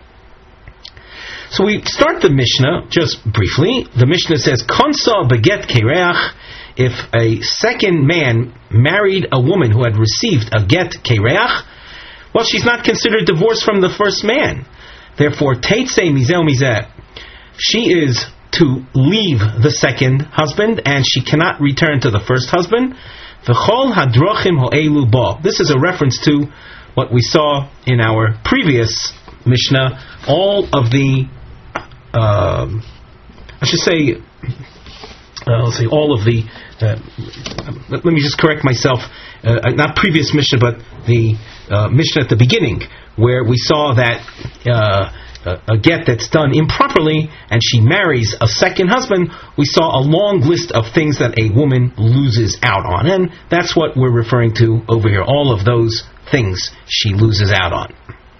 So we start the Mishnah just briefly. The Mishnah says, Konsa beget kereach. If a second man married a woman who had received a get kereach, well, she's not considered divorced from the first man. Therefore, teitze mizeh mizeh, she is to leave the second husband, and she cannot return to the first husband. V'chol hadrochim ho'elu bo. This is a reference to what we saw in our previous Mishnah. All of the, uh, I should say, uh, let's say all of the. Uh, let, let me just correct myself. Uh, not previous Mishnah, but the uh, Mishnah at the beginning, where we saw that uh, a, a get that's done improperly and she marries a second husband, we saw a long list of things that a woman loses out on. And that's what we're referring to over here. All of those things she loses out on.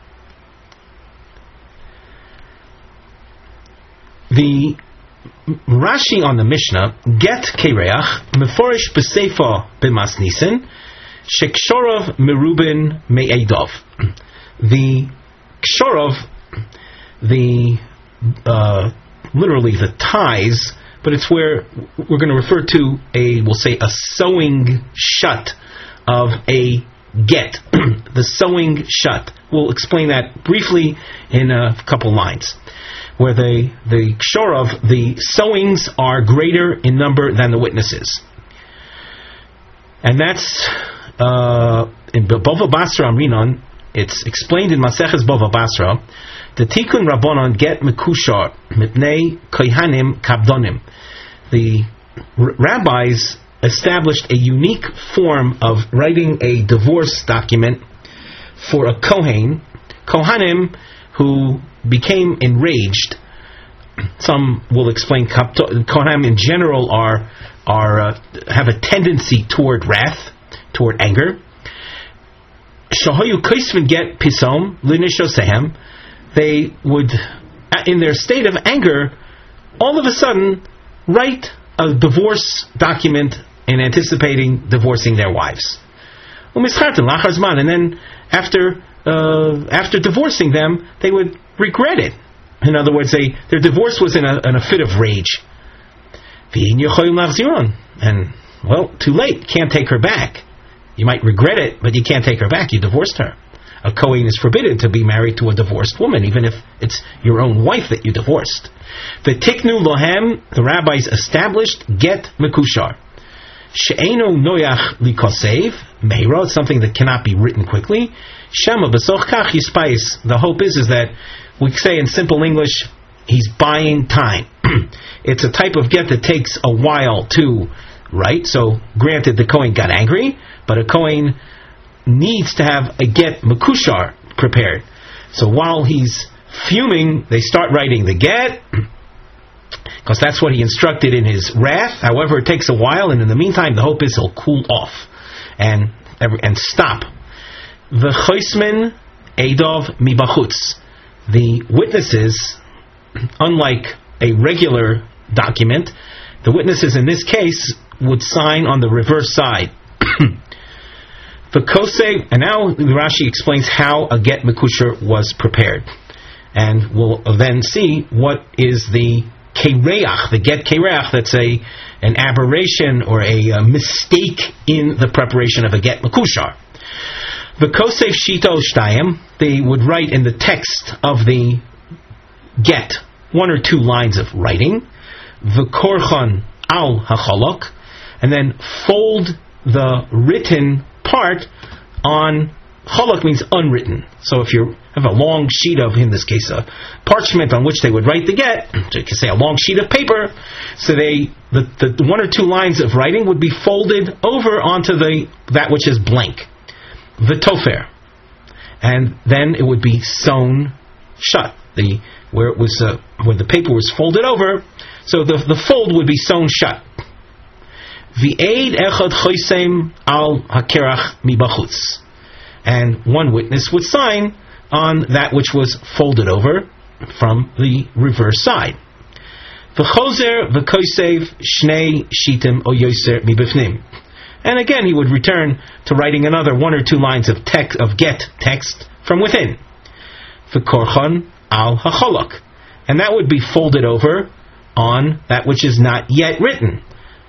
The Rashi on the Mishnah, get kereach, meforish b'seifa b'masnisen, shekshorov merubin me'edov. The kshorov, the uh, literally the ties, but it's where we're going to refer to a, we'll say, a sewing shut of a get. The sewing shut. We'll explain that briefly in a couple lines. Where the the kshorov, the sewings are greater in number than the witnesses. And that's uh, in Bava Basra Amrinon. It's explained in Maseches Bava Basra. The Tikkun Rabbanon get mekushar mipnei kohanim kabdonim. The r- rabbis established a unique form of writing a divorce document for a kohen, kohanim who became enraged. Some will explain kohanim in general are are uh, have a tendency toward wrath, toward anger. Shahoyu kaisvin get pisom linishosehem. They would, in their state of anger, all of a sudden write a divorce document in anticipating divorcing their wives. And then after uh, after divorcing them, they would regret it. In other words, they, their divorce was in a, in a fit of rage. And, well, too late. Can't take her back. You might regret it, but you can't take her back. You divorced her. A Kohen is forbidden to be married to a divorced woman, even if it's your own wife that you divorced. The Tiknu Lohem, the rabbis established get mekushar. She'eno noyach likosev, meira, it's something that cannot be written quickly. Shema besoch kach yispais. The hope is, is that we say in simple English, he's buying time. It's a type of get that takes a while to write. So, granted, the Kohen got angry, but a Kohen needs to have a get mekushar prepared. So while he's fuming, they start writing the get, because that's what he instructed in his wrath. However, it takes a while, and in the meantime, the hope is he'll cool off. And every, and stop. V'choismin eidov mibachutz. The witnesses, unlike a regular document, the witnesses in this case would sign on the reverse side. V'kosei, and now Rashi explains how a get mekusher was prepared. And we'll then see what is the kereach, the get kereach, that's a an aberration or a, a mistake in the preparation of a get mekushar. V'kosef shito shtayim, they would write in the text of the get one or two lines of writing. V'korchan al hachalok, and then fold the written part on. Chalak means unwritten. So if you have a long sheet of, in this case, a parchment on which they would write the get, so you can say a long sheet of paper, so they the, the one or two lines of writing would be folded over onto the that which is blank, the tofer, and then it would be sewn shut. The where it was uh, where the paper was folded over, so the the fold would be sewn shut. V'eid echad choisem al hakerach mibachutz. And one witness would sign on that which was folded over from the reverse side. V'chozer v'kosev shnei shitim o yoser mibifnim. And again, he would return to writing another one or two lines of text of get text from within. V'korchan al hacholok, and that would be folded over on that which is not yet written.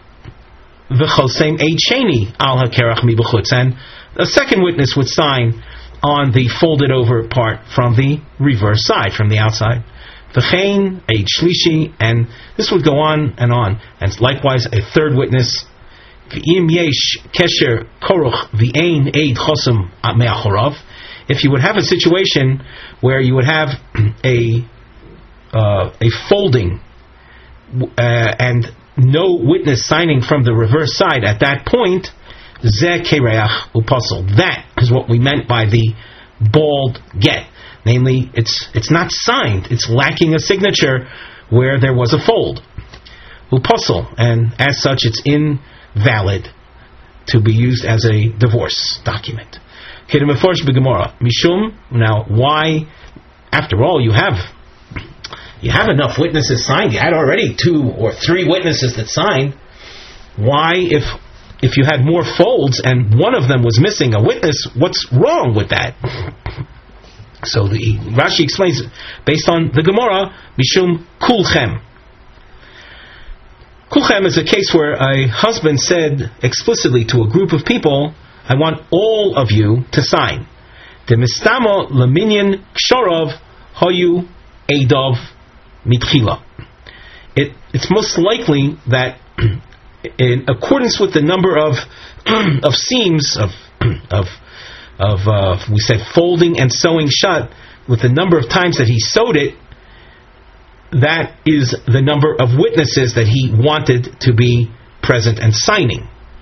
V'chosem eid sheni al hakerach mibachutz, and a second witness would sign on the folded over part from the reverse side, from the outside. V'chein eid shlishi, and this would go on and on. And likewise, a third witness. V'im yesh kesher koroch v'ein eid chosem me'achorav. If you would have a situation where you would have a uh, a folding uh, and no witness signing from the reverse side at that point, Zeh kereach upasol. That is what we meant by the bald get. Namely, it's it's not signed. It's lacking a signature where there was a fold. Upasol, and as such, it's invalid to be used as a divorce document. Mishum. Now, why? After all, you have you have enough witnesses signed. You had already two or three witnesses that signed. Why, if If you had more folds and one of them was missing a witness, what's wrong with that? So the Rashi explains, based on the Gemara, Mishum Kulchem. Kulchem is a case where a husband said explicitly to a group of people, I want all of you to sign. Demistamo leminyan kshorov hoyu eidov mitchila. It It's most likely that in accordance with the number of of seams of of of uh, we said folding and sewing shut, with the number of times that he sewed it, that is the number of witnesses that he wanted to be present and signing.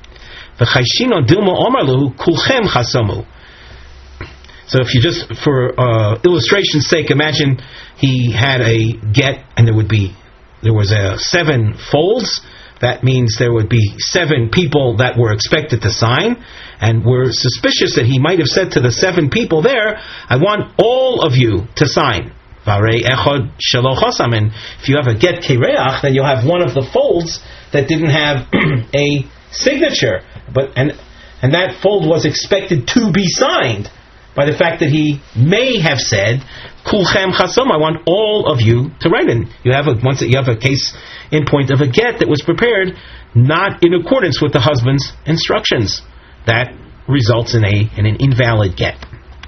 So if you just, for uh, illustration's sake, imagine he had a get and there would be there was a seven folds. That means there would be seven people that were expected to sign, and we're suspicious that he might have said to the seven people there, I want all of you to sign. And if you have a get kereach, then you'll have one of the folds that didn't have a signature, but and and that fold was expected to be signed by the fact that he may have said, Kulchem chasom, I want all of you to write in. You have a once that you have a case in point of a get that was prepared not in accordance with the husband's instructions. That results in a in an invalid get.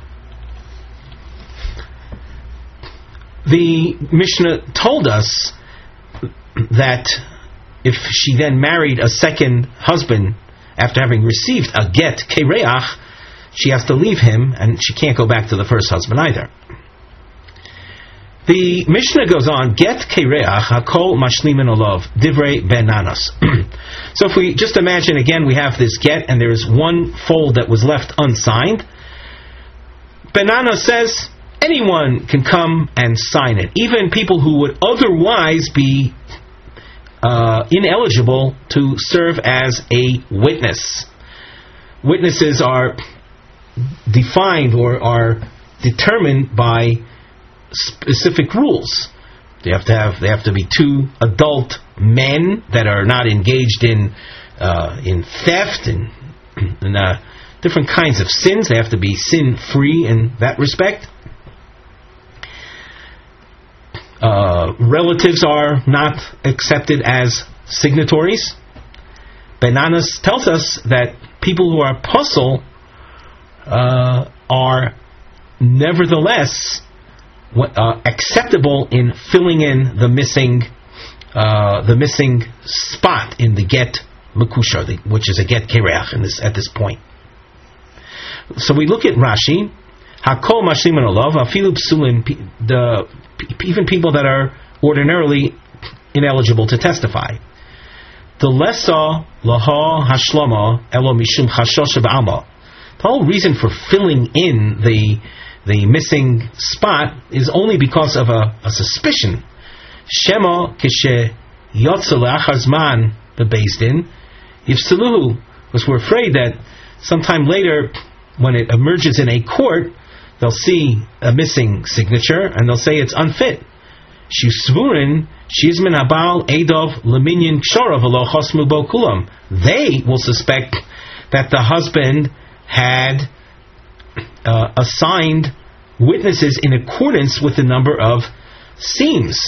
The Mishnah told us that if she then married a second husband after having received a get kereach, she has to leave him and she can't go back to the first husband either. The Mishnah goes on, get kereach hakol mashlimin olav divrei ben nanas. So if we just imagine again, we have this get and there is one fold that was left unsigned. Ben Nanas says anyone can come and sign it, even people who would otherwise be uh, ineligible to serve as a witness. witnesses are defined or are determined by specific rules. They have to have they have to be two adult men that are not engaged in uh, in theft and, and uh, different kinds of sins. They have to be sin-free in that respect. Uh, relatives are not accepted as signatories. Benanas tells us that people who are puzzle uh, are nevertheless uh, acceptable in filling in the missing uh, the missing spot in the get mekushar, which is a get kereach in this at this point. So we look at Rashi. Hakol mashliman olav afilu psulim, the even people that are ordinarily ineligible to testify. The lesa laha hashlama elo mishum chashosh ba'alma. The whole reason for filling in the the missing spot is only because of a, a suspicion. Shema kishe yotze le'achar zman bebeis din yifsaluhu, because we're afraid that sometime later, when it emerges in a court, they'll see a missing signature and they'll say it's unfit. Shusvurin shizmin abal edov leminyan kshora v'lo chosmu bo kulam. They will suspect that the husband had uh, assigned witnesses in accordance with the number of seams,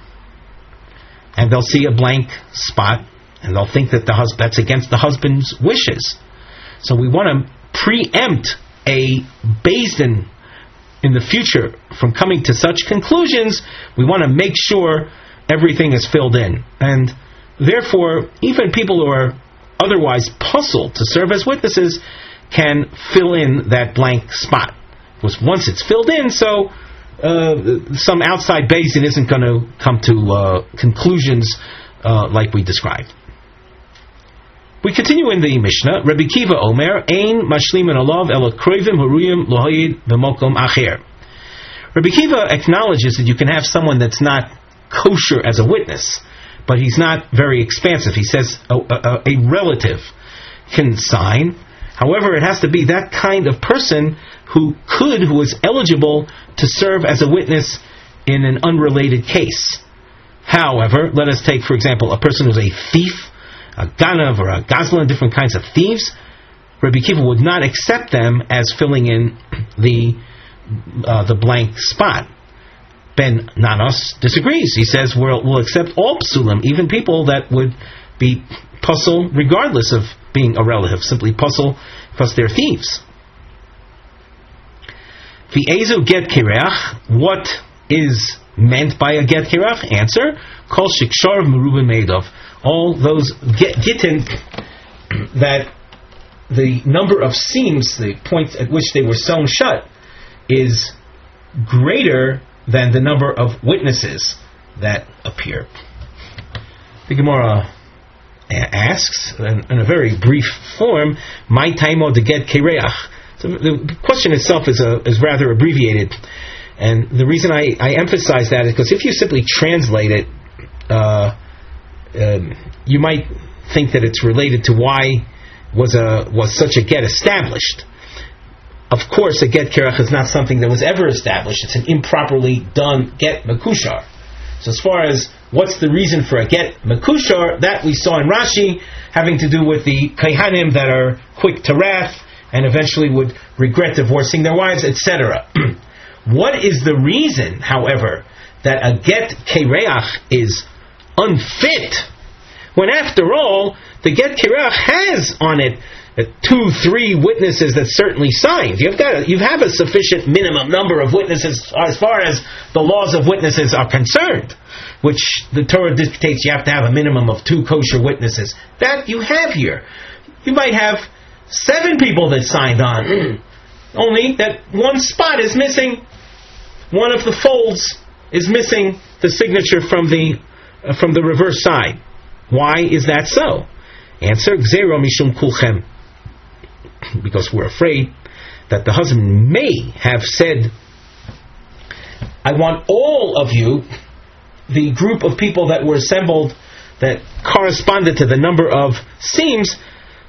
and they'll see a blank spot and they'll think that the hus- that's against the husband's wishes. So we want to preempt a Beis Din in the future from coming to such conclusions. We want to make sure everything is filled in, and therefore even people who are otherwise puzzled to serve as witnesses can fill in that blank spot. Because once it's filled in, so uh, some outside Beis Din isn't going to come to uh, conclusions uh, like we described. We continue in the Mishnah. Rabbi Kiva Omer, Ein mashlimin olav ela kroivim haruyim lohayid b'mokom acher. Rabbi Kiva acknowledges that you can have someone that's not kosher as a witness, but he's not very expansive. He says a, a, a relative can sign. However, it has to be that kind of person who could, who is eligible to serve as a witness in an unrelated case. However, let us take, for example, a person who's a thief, a ganav or a gazlan, different kinds of thieves. Rabbi Kiva would not accept them as filling in the uh, the blank spot. Ben Nanos disagrees. He says we'll, we'll accept all psulim, even people that would be puzzle regardless of being a relative, simply puzzle because they're thieves. V'ezu get kireach, what is meant by a get kireach? Answer, kol shikshar merubin meidov. All those get, gittin that the number of seams, the point at which they were sewn shut, is greater than the number of witnesses that appear. The Gemara asks, in, in a very brief form, my taimo to get kireach. So the question itself is a, is rather abbreviated, and the reason I, I emphasize that is because if you simply translate it, uh, um, you might think that it's related to why was a was such a get established. Of course, a get kireach is not something that was ever established. It's an improperly done get mekushar. So as far as what's the reason for a get mekushar, that we saw in Rashi, having to do with the kaihanim that are quick to wrath and eventually would regret divorcing their wives, et cetera. What is the reason, however, that a get kireach is unfit, when after all, the get kireach has on it uh, two, three witnesses that certainly signed. You've got a, you have a sufficient minimum number of witnesses as far as the laws of witnesses are concerned, which the Torah dictates you have to have a minimum of two kosher witnesses. That you have here. You might have seven people that signed on, only that one spot is missing. One of the folds is missing the signature from the uh, from the reverse side. Why is that so? Answer, Gzero mishum kulchem. Because we're afraid that the husband may have said, I want all of you, the group of people that were assembled that corresponded to the number of seams,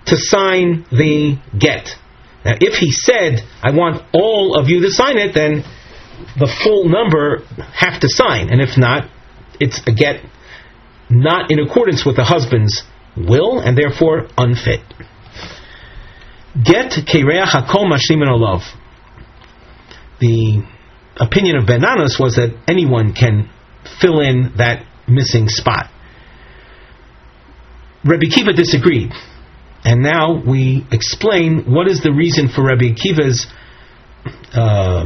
to sign the get. Now, if he said, I want all of you to sign it, then the full number have to sign. And if not, it's a get not in accordance with the husband's will, and therefore unfit. Get Kereach Hakol Mashlimin Olav. The opinion of Ben Nanos was that anyone can fill in that missing spot. Rabbi Kiva disagreed. And now we explain what is the reason for Rabbi Kiva's uh,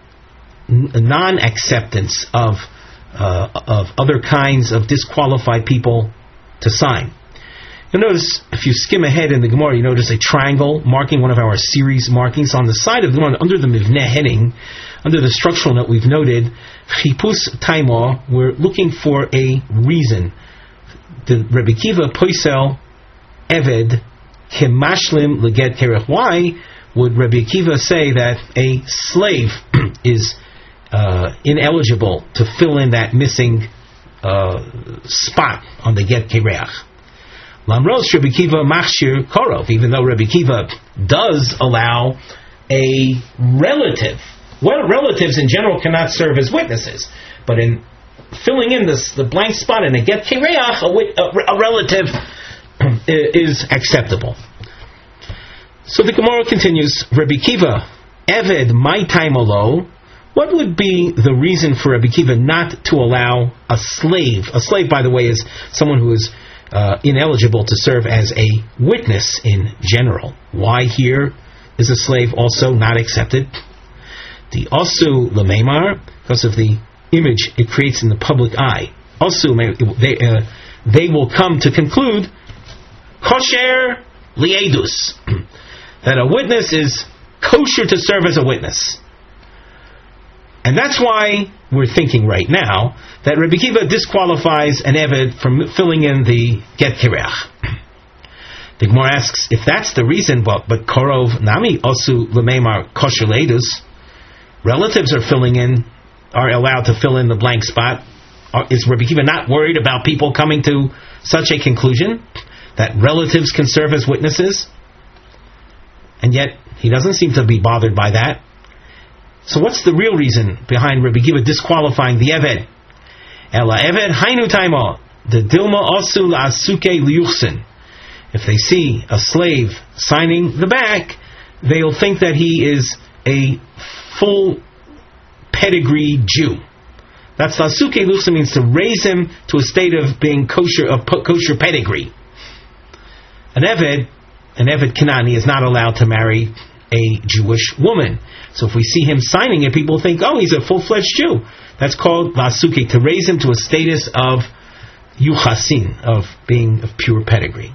non-acceptance of uh, of other kinds of disqualified people to sign. You'll notice, if you skim ahead in the Gemara, you notice a triangle marking one of our series markings on the side of the Gemara, under the Mivneh heading, under the structural note we've noted, Chipus Taima, we're looking for a reason. The Rabbi Kiva Poisel Eved Kemashlim Leget Kerech. Why would Rabbi Akiva say that a slave is uh, ineligible to fill in that missing uh, spot on the Get Kerech? Lamros Rabbi Akiva Machshir Korov, even though Rabbi Akiva does allow a relative. Well, relatives in general cannot serve as witnesses, but in filling in this the blank spot in a Get Kerech, a, a, a relative is acceptable. So the Gemara continues, Rabbi Kiva, Eved my time alo, what would be the reason for Rabbi Kiva not to allow a slave? A slave, by the way, is someone who is uh, ineligible to serve as a witness in general. Why here is a slave also not accepted? The Asu Lamemar, because of the image it creates in the public eye. Also, they, uh, they will come to conclude kosher liedus, that a witness is kosher to serve as a witness. And that's why we're thinking right now that Rabbi Kiva disqualifies an Eved from filling in the Get Kerech. The Gemara asks, if that's the reason, but, but Korov Nami Osu Lememar Kosher Leidus, relatives are filling in, are allowed to fill in the blank spot. Are, is Rabbi Kiva not worried about people coming to such a conclusion that relatives can serve as witnesses? And yet, he doesn't seem to be bothered by that. So what's the real reason behind Rabbi Kiva disqualifying the Eved? Ela Eved Hainu Taima, the Dilma Osu Asuke Liuchsin. If they see a slave signing the back, they'll think that he is a full pedigree Jew. That's Asuke Liuchsin, means to raise him to a state of being kosher, of kosher pedigree. An Eved, an Eved Kanani is not allowed to marry a Jewish woman. So if we see him signing it, people think, oh, he's a full-fledged Jew. That's called Lasuke, to raise him to a status of Yuchasin, of being of pure pedigree.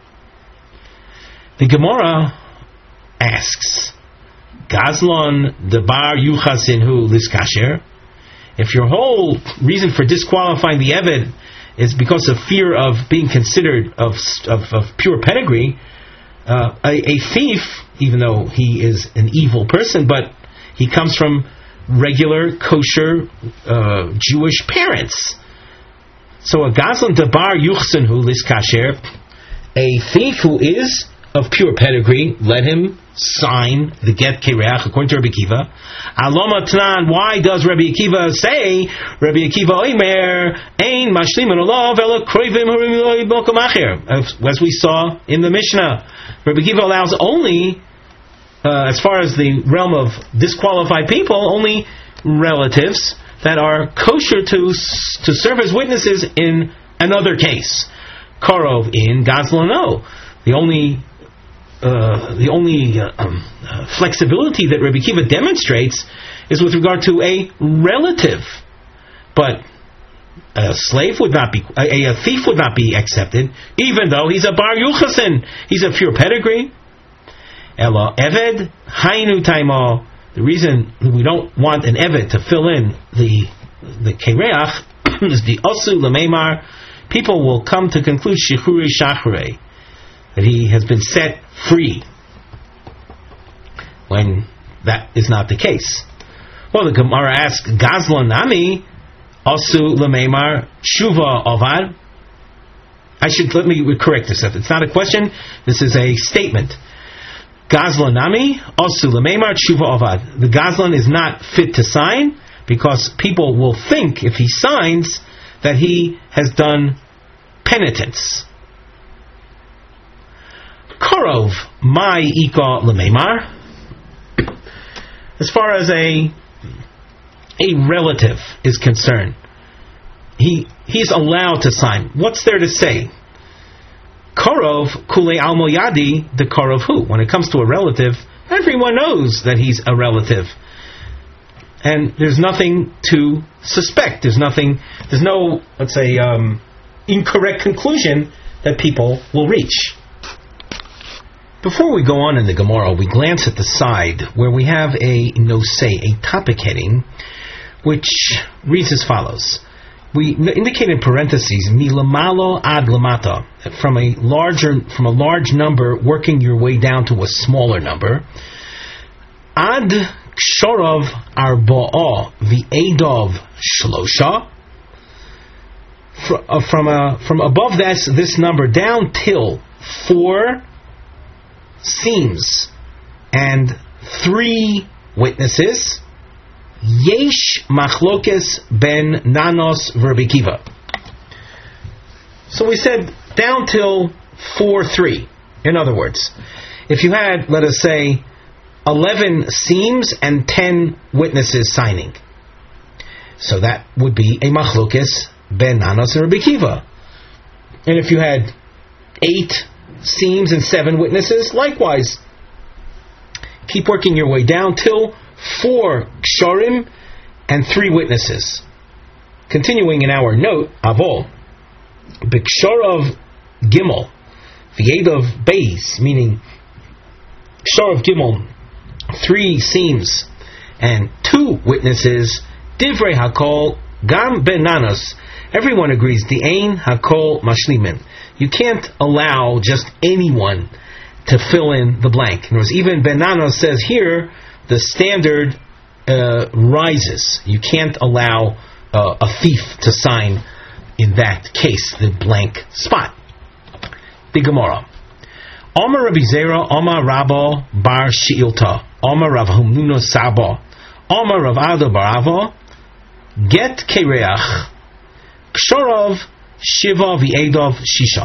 The Gemara asks, Gazlon Debar Yuchasin Hu Liskasher, if your whole reason for disqualifying the Eved is because of fear of being considered of of, of pure pedigree, uh, a, a thief, even though he is an evil person, but he comes from regular kosher uh, Jewish parents. So a Gazlan Dabar Yuchsin Hu Liskasher, a thief who is of pure pedigree, let him sign the Get Kerech according to Rabbi Akiva. Aloma Tnan, why does Rabbi Akiva say, Rabbi Akiva Oimer, Ein Mashlimin Olav Ela Kroivim Harim Mokom Acher, as we saw in the Mishnah. Rabbi Akiva allows only, uh, as far as the realm of disqualified people, only relatives that are kosher to to serve as witnesses in another case. Karov in Gazlano. The only Uh, the only uh, um, uh, flexibility that Rabbi Akiva demonstrates is with regard to a relative, but a slave would not be, a, a thief would not be accepted, even though he's a bar yuchasin, he's a pure pedigree. Ela eved hainu taimo. The reason we don't want an eved to fill in the the kereach is the osu lemeimar. People will come to conclude shichure shachrei, that he has been set free, when that is not the case. Well, the Gemara asks, Gazlan Nami, Asu Lemeimar, Shuva Ovad. I should, let me correct this. It's not a question, this is a statement. Gazlanami, osu l'meimar tshuva avad. The Gazlan is not fit to sign, because people will think, if he signs, that he has done penitence. Korov, mai ika l'meimar. As far as a a relative is concerned, he he's allowed to sign. What's there to say? Korov kule almo yadi, the korov who? When it comes to a relative, everyone knows that he's a relative. And there's nothing to suspect. There's nothing, there's no, let's say, um, incorrect conclusion that people will reach. Before we go on in the Gemara, we glance at the side where we have a nosei, a topic heading, which reads as follows. We indicate in parentheses, milamalo ad lamata, from a larger, from a large number working your way down to a smaller number. Ad Kshorov arba'a v'edov shlosha. From a, from above this this number down till four seams and three witnesses. Yesh machlokes ben nanos v'Rabbi Akiva. So we said down till four three. In other words, if you had, let us say, eleven seams and ten witnesses signing, so that would be a machlokes ben nanos and Rabbi Akiva. And if you had eight seams and seven witnesses, likewise, keep working your way down till four ksharim and three witnesses. Continuing in our note, avol b'ksharav gimel v'yedov beis, meaning ksharav gimel, three seams and two witnesses. Divrei hakol gam ben nanos. Everyone agrees. The ein hakol mashlimin. You can't allow just anyone to fill in the blank. In other words, even Ben Nanos says here, the standard uh, rises. You can't allow uh, a thief to sign, in that case, the blank spot. The Gemara. Omar Rabbi Zera, Omar Rabba bar Shiilta, Omar Rav Humnuno Saba, Omar Rav Ado bar Ava, get kereach, kshorov shiva v'edov shisha.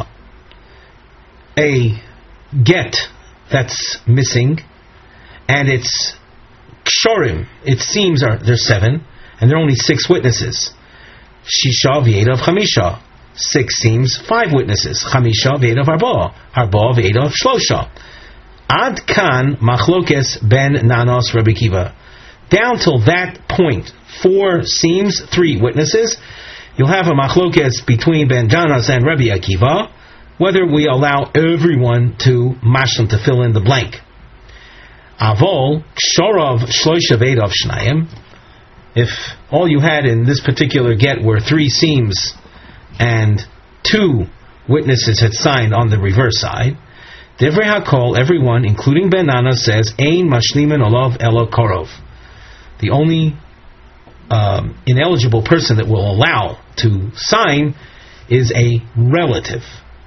A get that's missing, and it's kshorim, its seams are, there's seven, and there are only six witnesses. Shisha v'edov chamisha. Six seams, five witnesses. Chamisha v'edov arba. Arba v'edov shlosha. Ad kan machlokes ben nanos Rabbi Akiva. Down till that point, four seams, three witnesses. You'll have a machlokes between Ben Nanos and Rabbi Akiva, whether we allow everyone to mashlim, to fill in the blank. Avol kshorov shlosha v'edov shnayim. If all you had in this particular get were three seams and two witnesses had signed on the reverse side, Divrei HaKol, everyone, including Ben Nanos, says, Ein mashlimin olav elo korov. The only um, ineligible person that will allow to sign is a relative.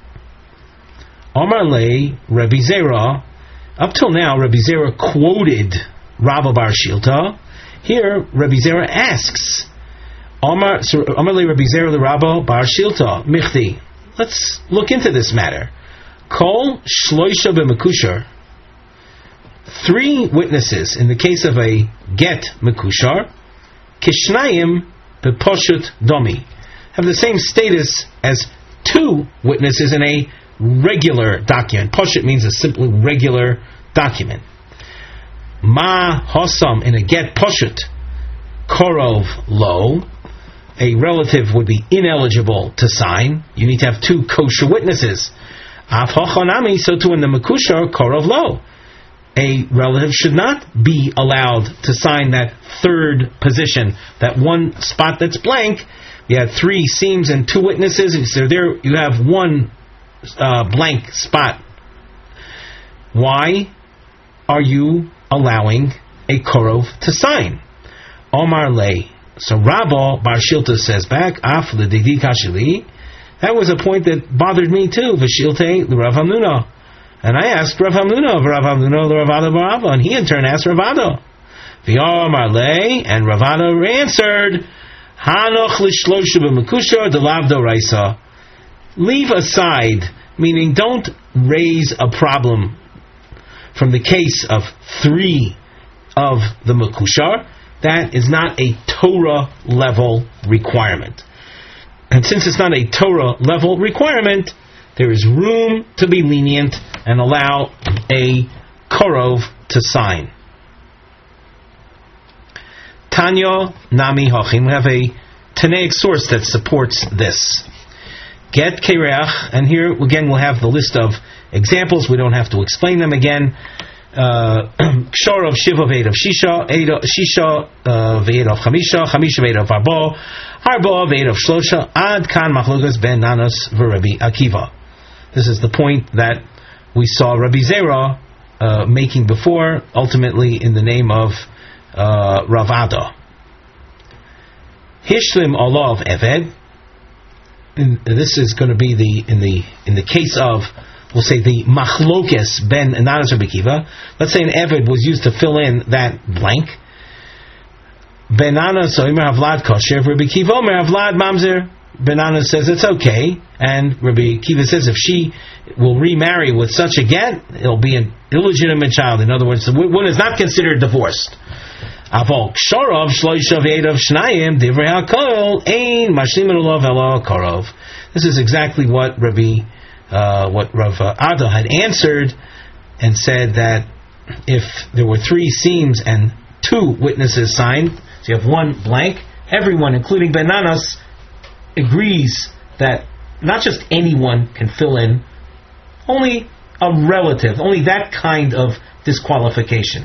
Omar le Rabbi Zera. Up till now, Rabbi Zera quoted Rabba bar Shilta. Here, Rabbi Zera asks, Omar so, le Rabbi Zera le Rabba bar Shilta michti. Let's look into this matter. Kol shloisha b'mekushar. Three witnesses in the case of a get mekushar, kishnayim b'poshut domi, have the same status as two witnesses in a regular document. Poshut means a simple regular document. Ma hosam, in a get poshut, korov lo, a relative would be ineligible to sign. You need to have two kosher witnesses. Af hochanami, so too in the mekushar, korov lo, a relative should not be allowed to sign that third position, that one spot that's blank. You had three seams and two witnesses, so there you have one uh, blank spot. Why are you allowing a korov to sign? Omar lei. So Rabba bar Shilta says back, Af l'didi kashili, That was a point that bothered me too. V'shilte Rav Hamnuna. And I asked Rav Hamnuna of Rav Hamnuna Rav Ada bar Abba, and he in turn asked Rav Ada. V'yamar lei, and Rav Ada answered, Hanoch lishloshu b'mekusha delav doraisa. Leave aside, meaning don't raise a problem from the case of three of the mekushar. That is not a Torah level requirement. And since it's not a Torah level requirement, there is room to be lenient and allow a korov to sign. Tanya Nami Hachim. We have a Tanaic source that supports this. Get Kereach, and here again we'll have the list of examples. We don't have to explain them again. Kshor of Shiva Veid of Shisha, Shisha Veid of Chamisha, Chamisha Veid of Arba, Arba Veid of Shlosha, Ad Kan Machlokas Ben Nanas V'Rabbi Akiva. This is the point that we saw Rabbi Zera uh, making before, ultimately in the name of uh, Rav Ada. Hishlim Allah of Eved. And this is going to be the in the in the case of, we'll say, the machlokes ben Nanas Rabbi Akiva. Let's say an Eved was used to fill in that blank. Ben Nanas Omer Havlad kosher. Rabbi Akiva Omer Havlad mamzer. Ben Nanas says it's okay, and Rabbi Akiva says if she will remarry with such a get, it'll be an illegitimate child. In other words, the woman is not considered divorced. Avol kshorov shloisha ve'edav shnayim divrei hakol ein mashlimin olav ela korov. This is exactly what Rabbi, uh, what Rav Ada had answered, and said that if there were three seams and two witnesses signed, so you have one blank, everyone, including Ben Nanas, agrees that not just anyone can fill in, only a relative, only that kind of disqualification.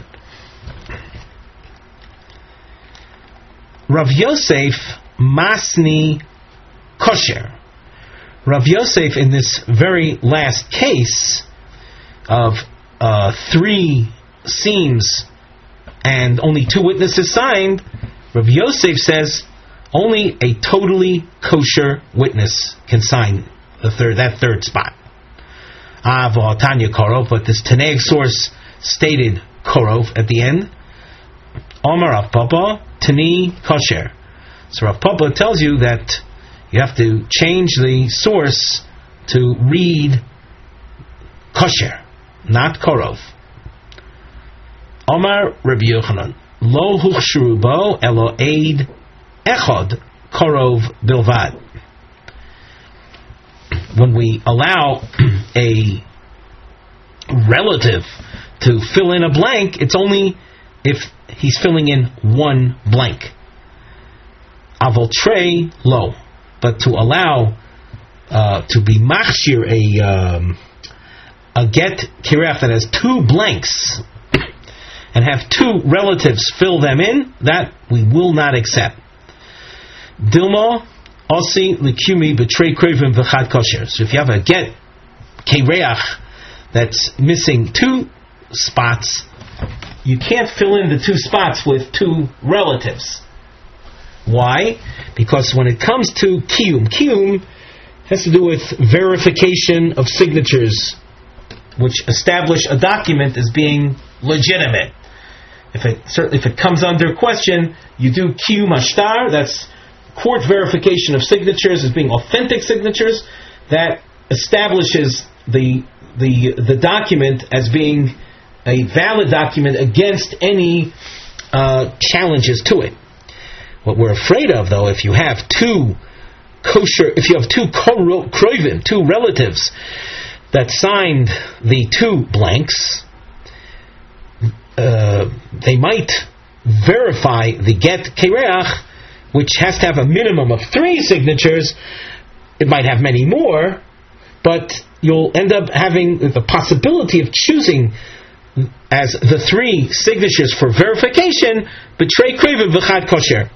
Rav Yosef Masni Kosher. Rav Yosef, in this very last case of uh, three seams and only two witnesses signed, Rav Yosef says only a totally kosher witness can sign the third that third spot. Ah, Tanya Korov, but this Tanaic source stated Korov at the end. Omar Rav Papa Tani Kosher. So Rav Papa tells you that you have to change the source to read Kosher, not Korov. Omar Rabbi Yochanan Lo Huchshuru Bo Elo Eid Echad Korov Bilvad. When we allow a relative to fill in a blank, it's only if he's filling in one blank. Avoltrei lo. But to allow uh, to be machshir a um, a get kiref that has two blanks and have two relatives fill them in, that we will not accept. Dilma osi likumi betrei krevim v'chad kosher. So if you have a get kireach that's missing two spots, you can't fill in the two spots with two relatives. Why? Because when it comes to kiyum, kiyum has to do with verification of signatures, which establish a document as being legitimate. If it if it comes under question, you do kiyum ashtar, that's court verification of signatures as being authentic signatures, that establishes the the the document as being a valid document against any uh, challenges to it. What we're afraid of, though, if you have two kosher, if you have two kroivim, two relatives that signed the two blanks, uh, they might verify the get kereach, which has to have a minimum of three signatures. It might have many more, but you'll end up having the possibility of choosing as the three signatures for verification, betrei krevim v'chad kosher.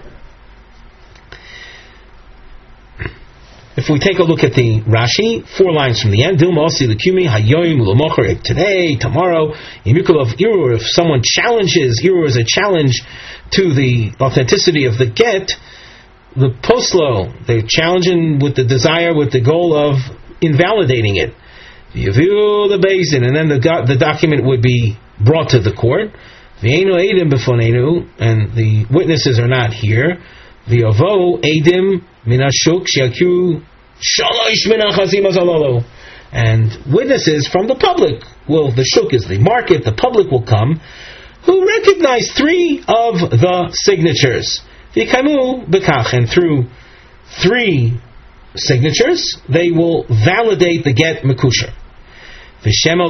If we take a look at the Rashi, four lines from the end, Dilma osi l'kumi hayoim u'lomocher, today, tomorrow, imikul of irur, if someone challenges, irur is a challenge to the authenticity of the get, the poslo, they're challenging with the desire, with the goal of invalidating it. Yaviu the basin, and then the the document would be brought to the court. V'einu edim b'fonenu, and the witnesses are not here. V'yovo edim minashuk she'akiru shalosh min ha'chazimas halalo, and witnesses from the public will. The shuk is the market. The public will come, who recognize three of the signatures. V'kaimu b'kach, and through three signatures, they will validate the get mekusher. Uh,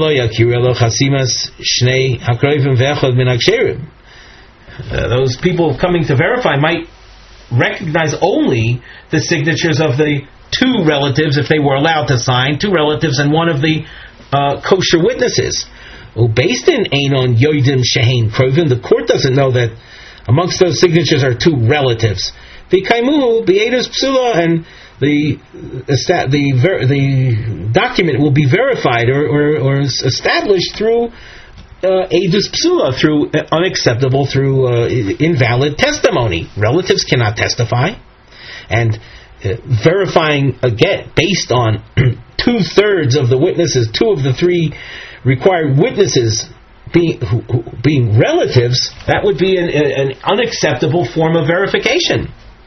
those people coming to verify might recognize only the signatures of the two relatives, if they were allowed to sign, two relatives and one of the uh, kosher witnesses. Based in Einon Yoidim Shehain Krovim, the court doesn't know that amongst those signatures are two relatives. The Kaimuhu Be'edus Psula, and the the the document will be verified or, or, or established through uh, edus psula, through uh, unacceptable, through uh, invalid testimony. Relatives cannot testify, and uh, verifying a get based on two thirds of the witnesses, two of the three required witnesses being who, who, being relatives, that would be an, an unacceptable form of verification.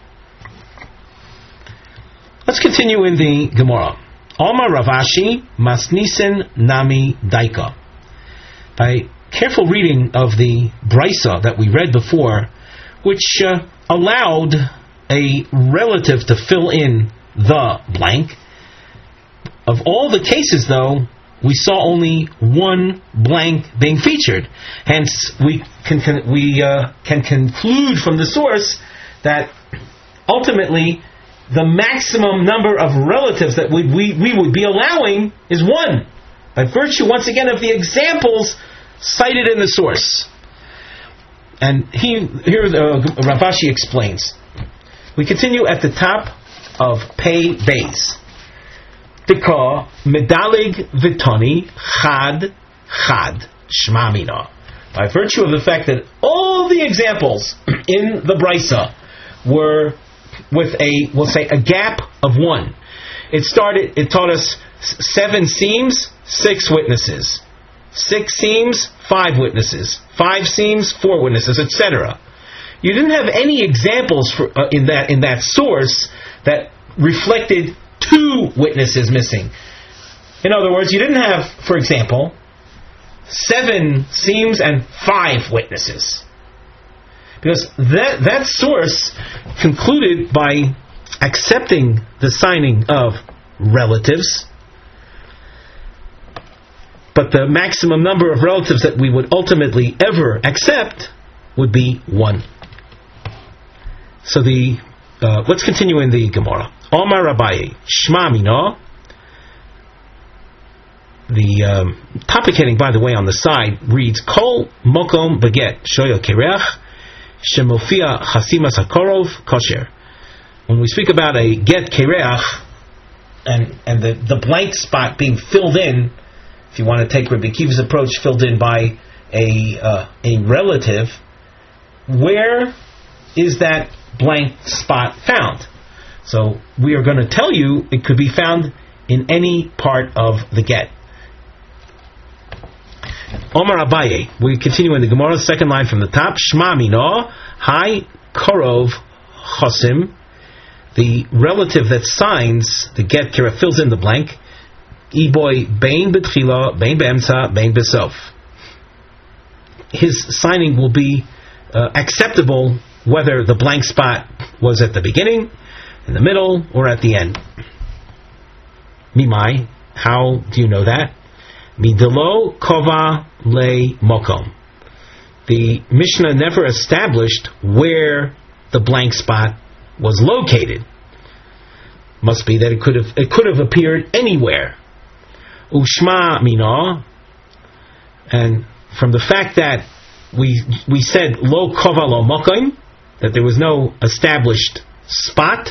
Let's continue in the Gemara. Omar Ravashi Masnisen Nami Daika. By careful reading of the Brisa that we read before, which uh, allowed a relative to fill in the blank. Of all the cases, though, we saw only one blank being featured. Hence, we can, can we uh, can conclude from the source that ultimately the maximum number of relatives that we, we, we would be allowing is one, by virtue, once again, of the examples cited in the source. And he, here uh, Ravashi explains. We continue at the top of Pei Beis. Dika medalig vitani chad chad shmamina. By virtue of the fact that all the examples in the Brisa were with a, we'll say, a gap of one. It started, it taught us seven seams, six witnesses. Six seams, five witnesses. Five seams, four witnesses, et cetera. You didn't have any examples for, uh, in that in that source that reflected two witnesses missing. In other words, you didn't have, for example, seven seams and five witnesses. Because that, that source concluded by accepting the signing of relatives, but the maximum number of relatives that we would ultimately ever accept would be one. So the uh, let's continue in the Gemara. Omar Abaye Shma Mina. The um, topic heading, by the way, on the side reads Kol Mokom Baget Shoyo Kereach Shemofia Chasimas Hakorov Kosher. When we speak about a get kereach and and the, the blank spot being filled in, if you want to take Rabbi Akiva's approach, filled in by a uh, a relative, where is that blank spot found? So we are going to tell you it could be found in any part of the get. Omar Abaye, we continue in the Gemara, second line from the top. Shma Mino, Hai Korov Chosim, the relative that signs the get kira fills in the blank. Iboy Bein Betchila, Bein Beemsa, Bein Besof. His signing will be uh, acceptable whether the blank spot was at the beginning, in the middle, or at the end. Mimai, how do you know that? Midelo kova le mokom. The Mishnah never established where the blank spot was located. Must be that it could have it could have appeared anywhere. Ushma mina, and from the fact that we we said lo kova lo mokom, that there was no established spot,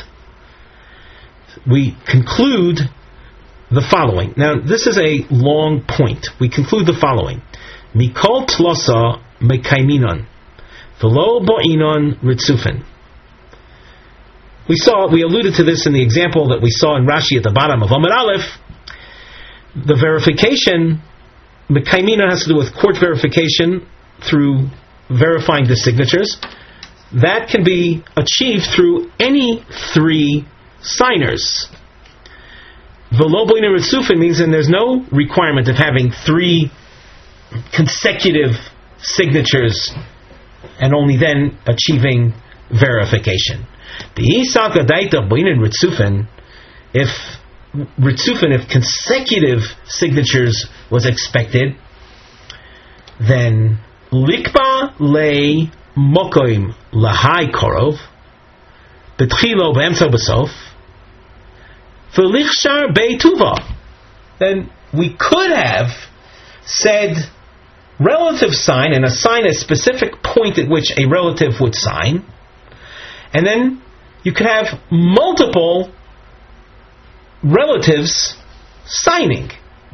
we conclude the following. Now, this is a long point. We conclude the following. Mikol tlosa mekaiminon, velo bo'inon ritzufen. we saw, we alluded to this in the example that we saw in Rashi at the bottom of Amud Aleph. The verification, Mekaimina, has to do with court verification through verifying the signatures. That can be achieved through any three signers. V'lo boina ritzufin means that there's no requirement of having three consecutive signatures and only then achieving verification. The Isaac Adaita boina ritzufin, if ritzufin, if consecutive signatures was expected, then likba lei mokoim lahai korov betchilo be'emtzo b'sof v'lichshar be'tuva. Then we could have said relative sign and assign a specific point at which a relative would sign, and then you could have multiple relatives signing.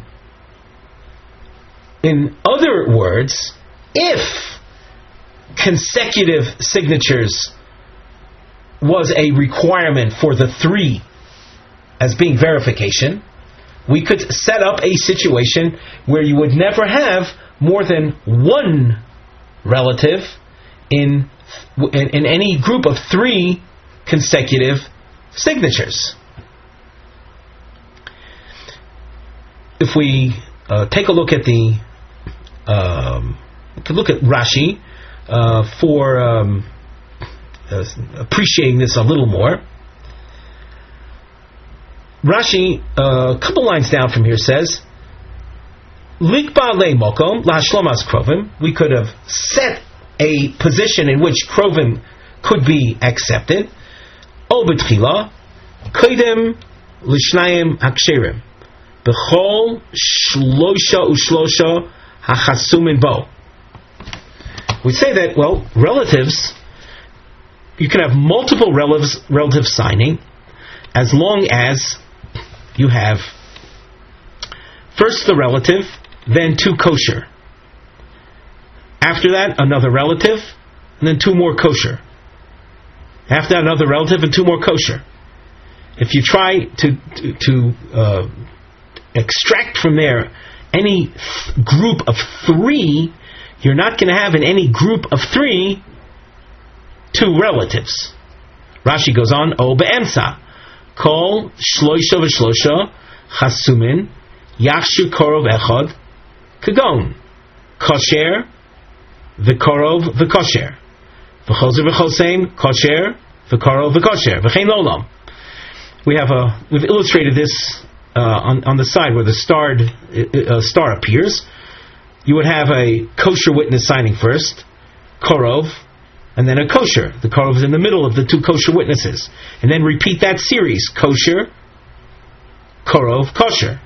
In other words, if consecutive signatures was a requirement for the three as being verification, we could set up a situation where you would never have more than one relative in in, in any group of three consecutive signatures. If we uh, take a look at the um, look at Rashi uh, for um, uh, appreciating this a little more, Rashi, uh, a couple lines down from here, says, Likba le mokom lahashlomas krovim. We could have set a position in which krovim could be accepted. O betchila koidem lishnayim haksherim b'chol shlosha ushlosha hachasumin bo. We say that, well, relatives, you can have multiple relatives, relatives signing, as long as you have first the relative, then two kosher. After that, another relative, and then two more kosher. After that, another relative, and two more kosher. If you try to to, to uh, extract from there any th- group of three, you're not going to have in any group of three two relatives. Rashi goes on, O be'emsa. Kol shloisha v'shlosha chasumin yachshu korov echad kagon kosher v'korov v'kosher v'chozer v'chosein kosher v'korov v'kosher v'chein lolam. We have a we've illustrated this uh, on on the side where the starred uh, star appears. You would have a kosher witness signing first, korov, and then a kosher. The korov is in the middle of the two kosher witnesses. And then repeat that series. Kosher, korov, kosher.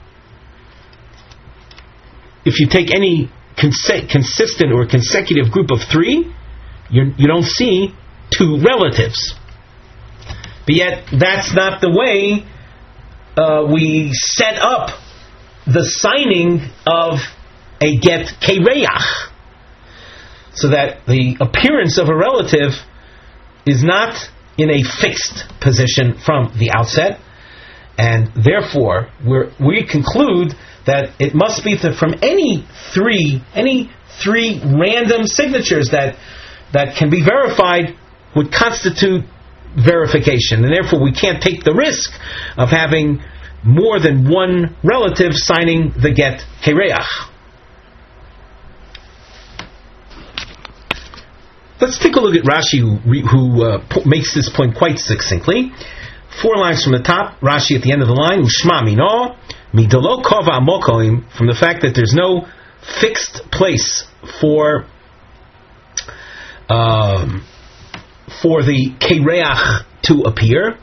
If you take any cons- consistent or consecutive group of three, you're, you don't see two relatives. But yet, that's not the way uh, we set up the signing of a get kereach, so that the appearance of a relative is not in a fixed position from the outset, and therefore we're, we conclude that it must be th- from any three, any three random signatures that that can be verified would constitute verification, and therefore we can't take the risk of having more than one relative signing the get kereach. Let's take a look at Rashi, who, who uh, po- makes this point quite succinctly. Four lines from the top, Rashi at the end of the line, Ushma mino, midolo kova mokoim, from the fact that there's no fixed place for um, for the kereach to appear.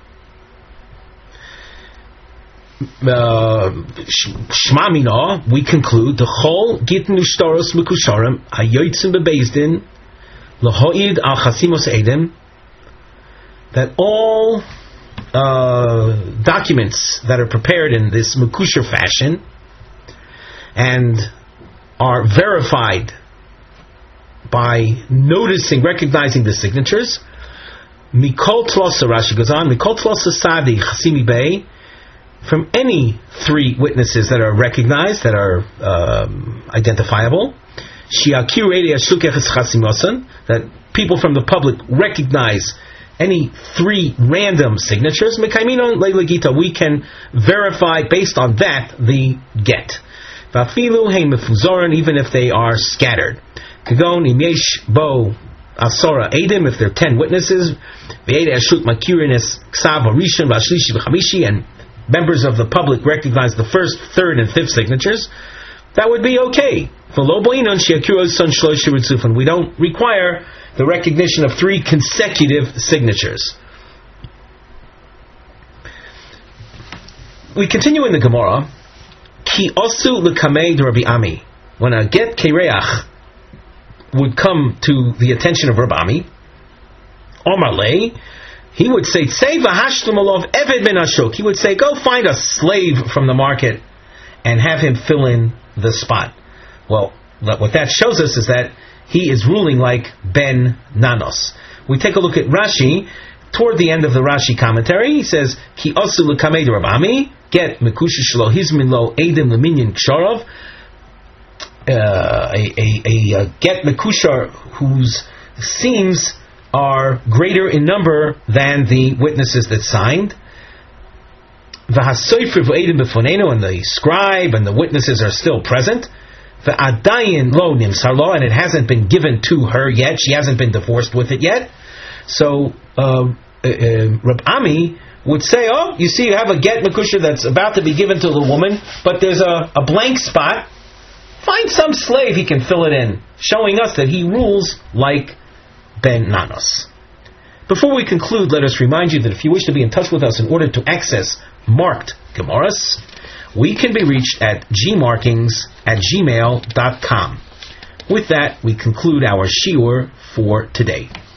Shma mino, we conclude, the chol gitnu shtoros mekusharim hayotzim bebezdin L'ho'id al chasimos edem, that all uh, documents that are prepared in this mekusher fashion and are verified by noticing, recognizing the signatures, Mikol Tlosa, Rashi goes on, Mikol Tlosa Sadi Chasimi Bey, from any three witnesses that are recognized, that are um, identifiable, Shiakir Edi Ashukech Chasimosan, that people from the public recognize any three random signatures, Mekaiminon Leila Gita, we can verify based on that the get. Vafilu Hey Mefuzoran, even if they are scattered. Kagon Imyesh Bo Asora Edim, if there are ten witnesses, Ve'eda Ashut Makirinis Ksav Rishon Vashlishi V'chamishi, and members of the public recognize the first, third, and fifth signatures, that would be okay. We don't require the recognition of three consecutive signatures. We continue in the Gemara. Ki osu l'kamei d'Rabbi Ami. When a get kereach would come to the attention of Rabbi Ami, Omar lei, he would say, "Say v'hashtum alov eved ben ashuk." He would say, "Go find a slave from the market and have him fill in the spot." Well, what that shows us is that he is ruling like Ben Nanos. We take a look at Rashi. Toward the end of the Rashi commentary, he says, "Ki osu l'kamei d'Rabbi Ami, get mekusha shelo hizmin lo edim leminyan ksharav." A, a, a, a get mekusha whose seams are greater in number than the witnesses that signed. V'hasofer v'edim b'fonenu, and the scribe and the witnesses are still present. V'adayin lo nimsar lo, and it hasn't been given to her yet. She hasn't been divorced with it yet. So uh, uh, Reb Ami would say, "Oh, you see, you have a get mekusha that's about to be given to the woman, but there's a, a blank spot. Find some slave, he can fill it in," showing us that he rules like Ben Nanos. Before we conclude, let us remind you that if you wish to be in touch with us in order to access marked Gemaras, we can be reached at gmarkings at gmail dot com. With that, we conclude our shiur for today.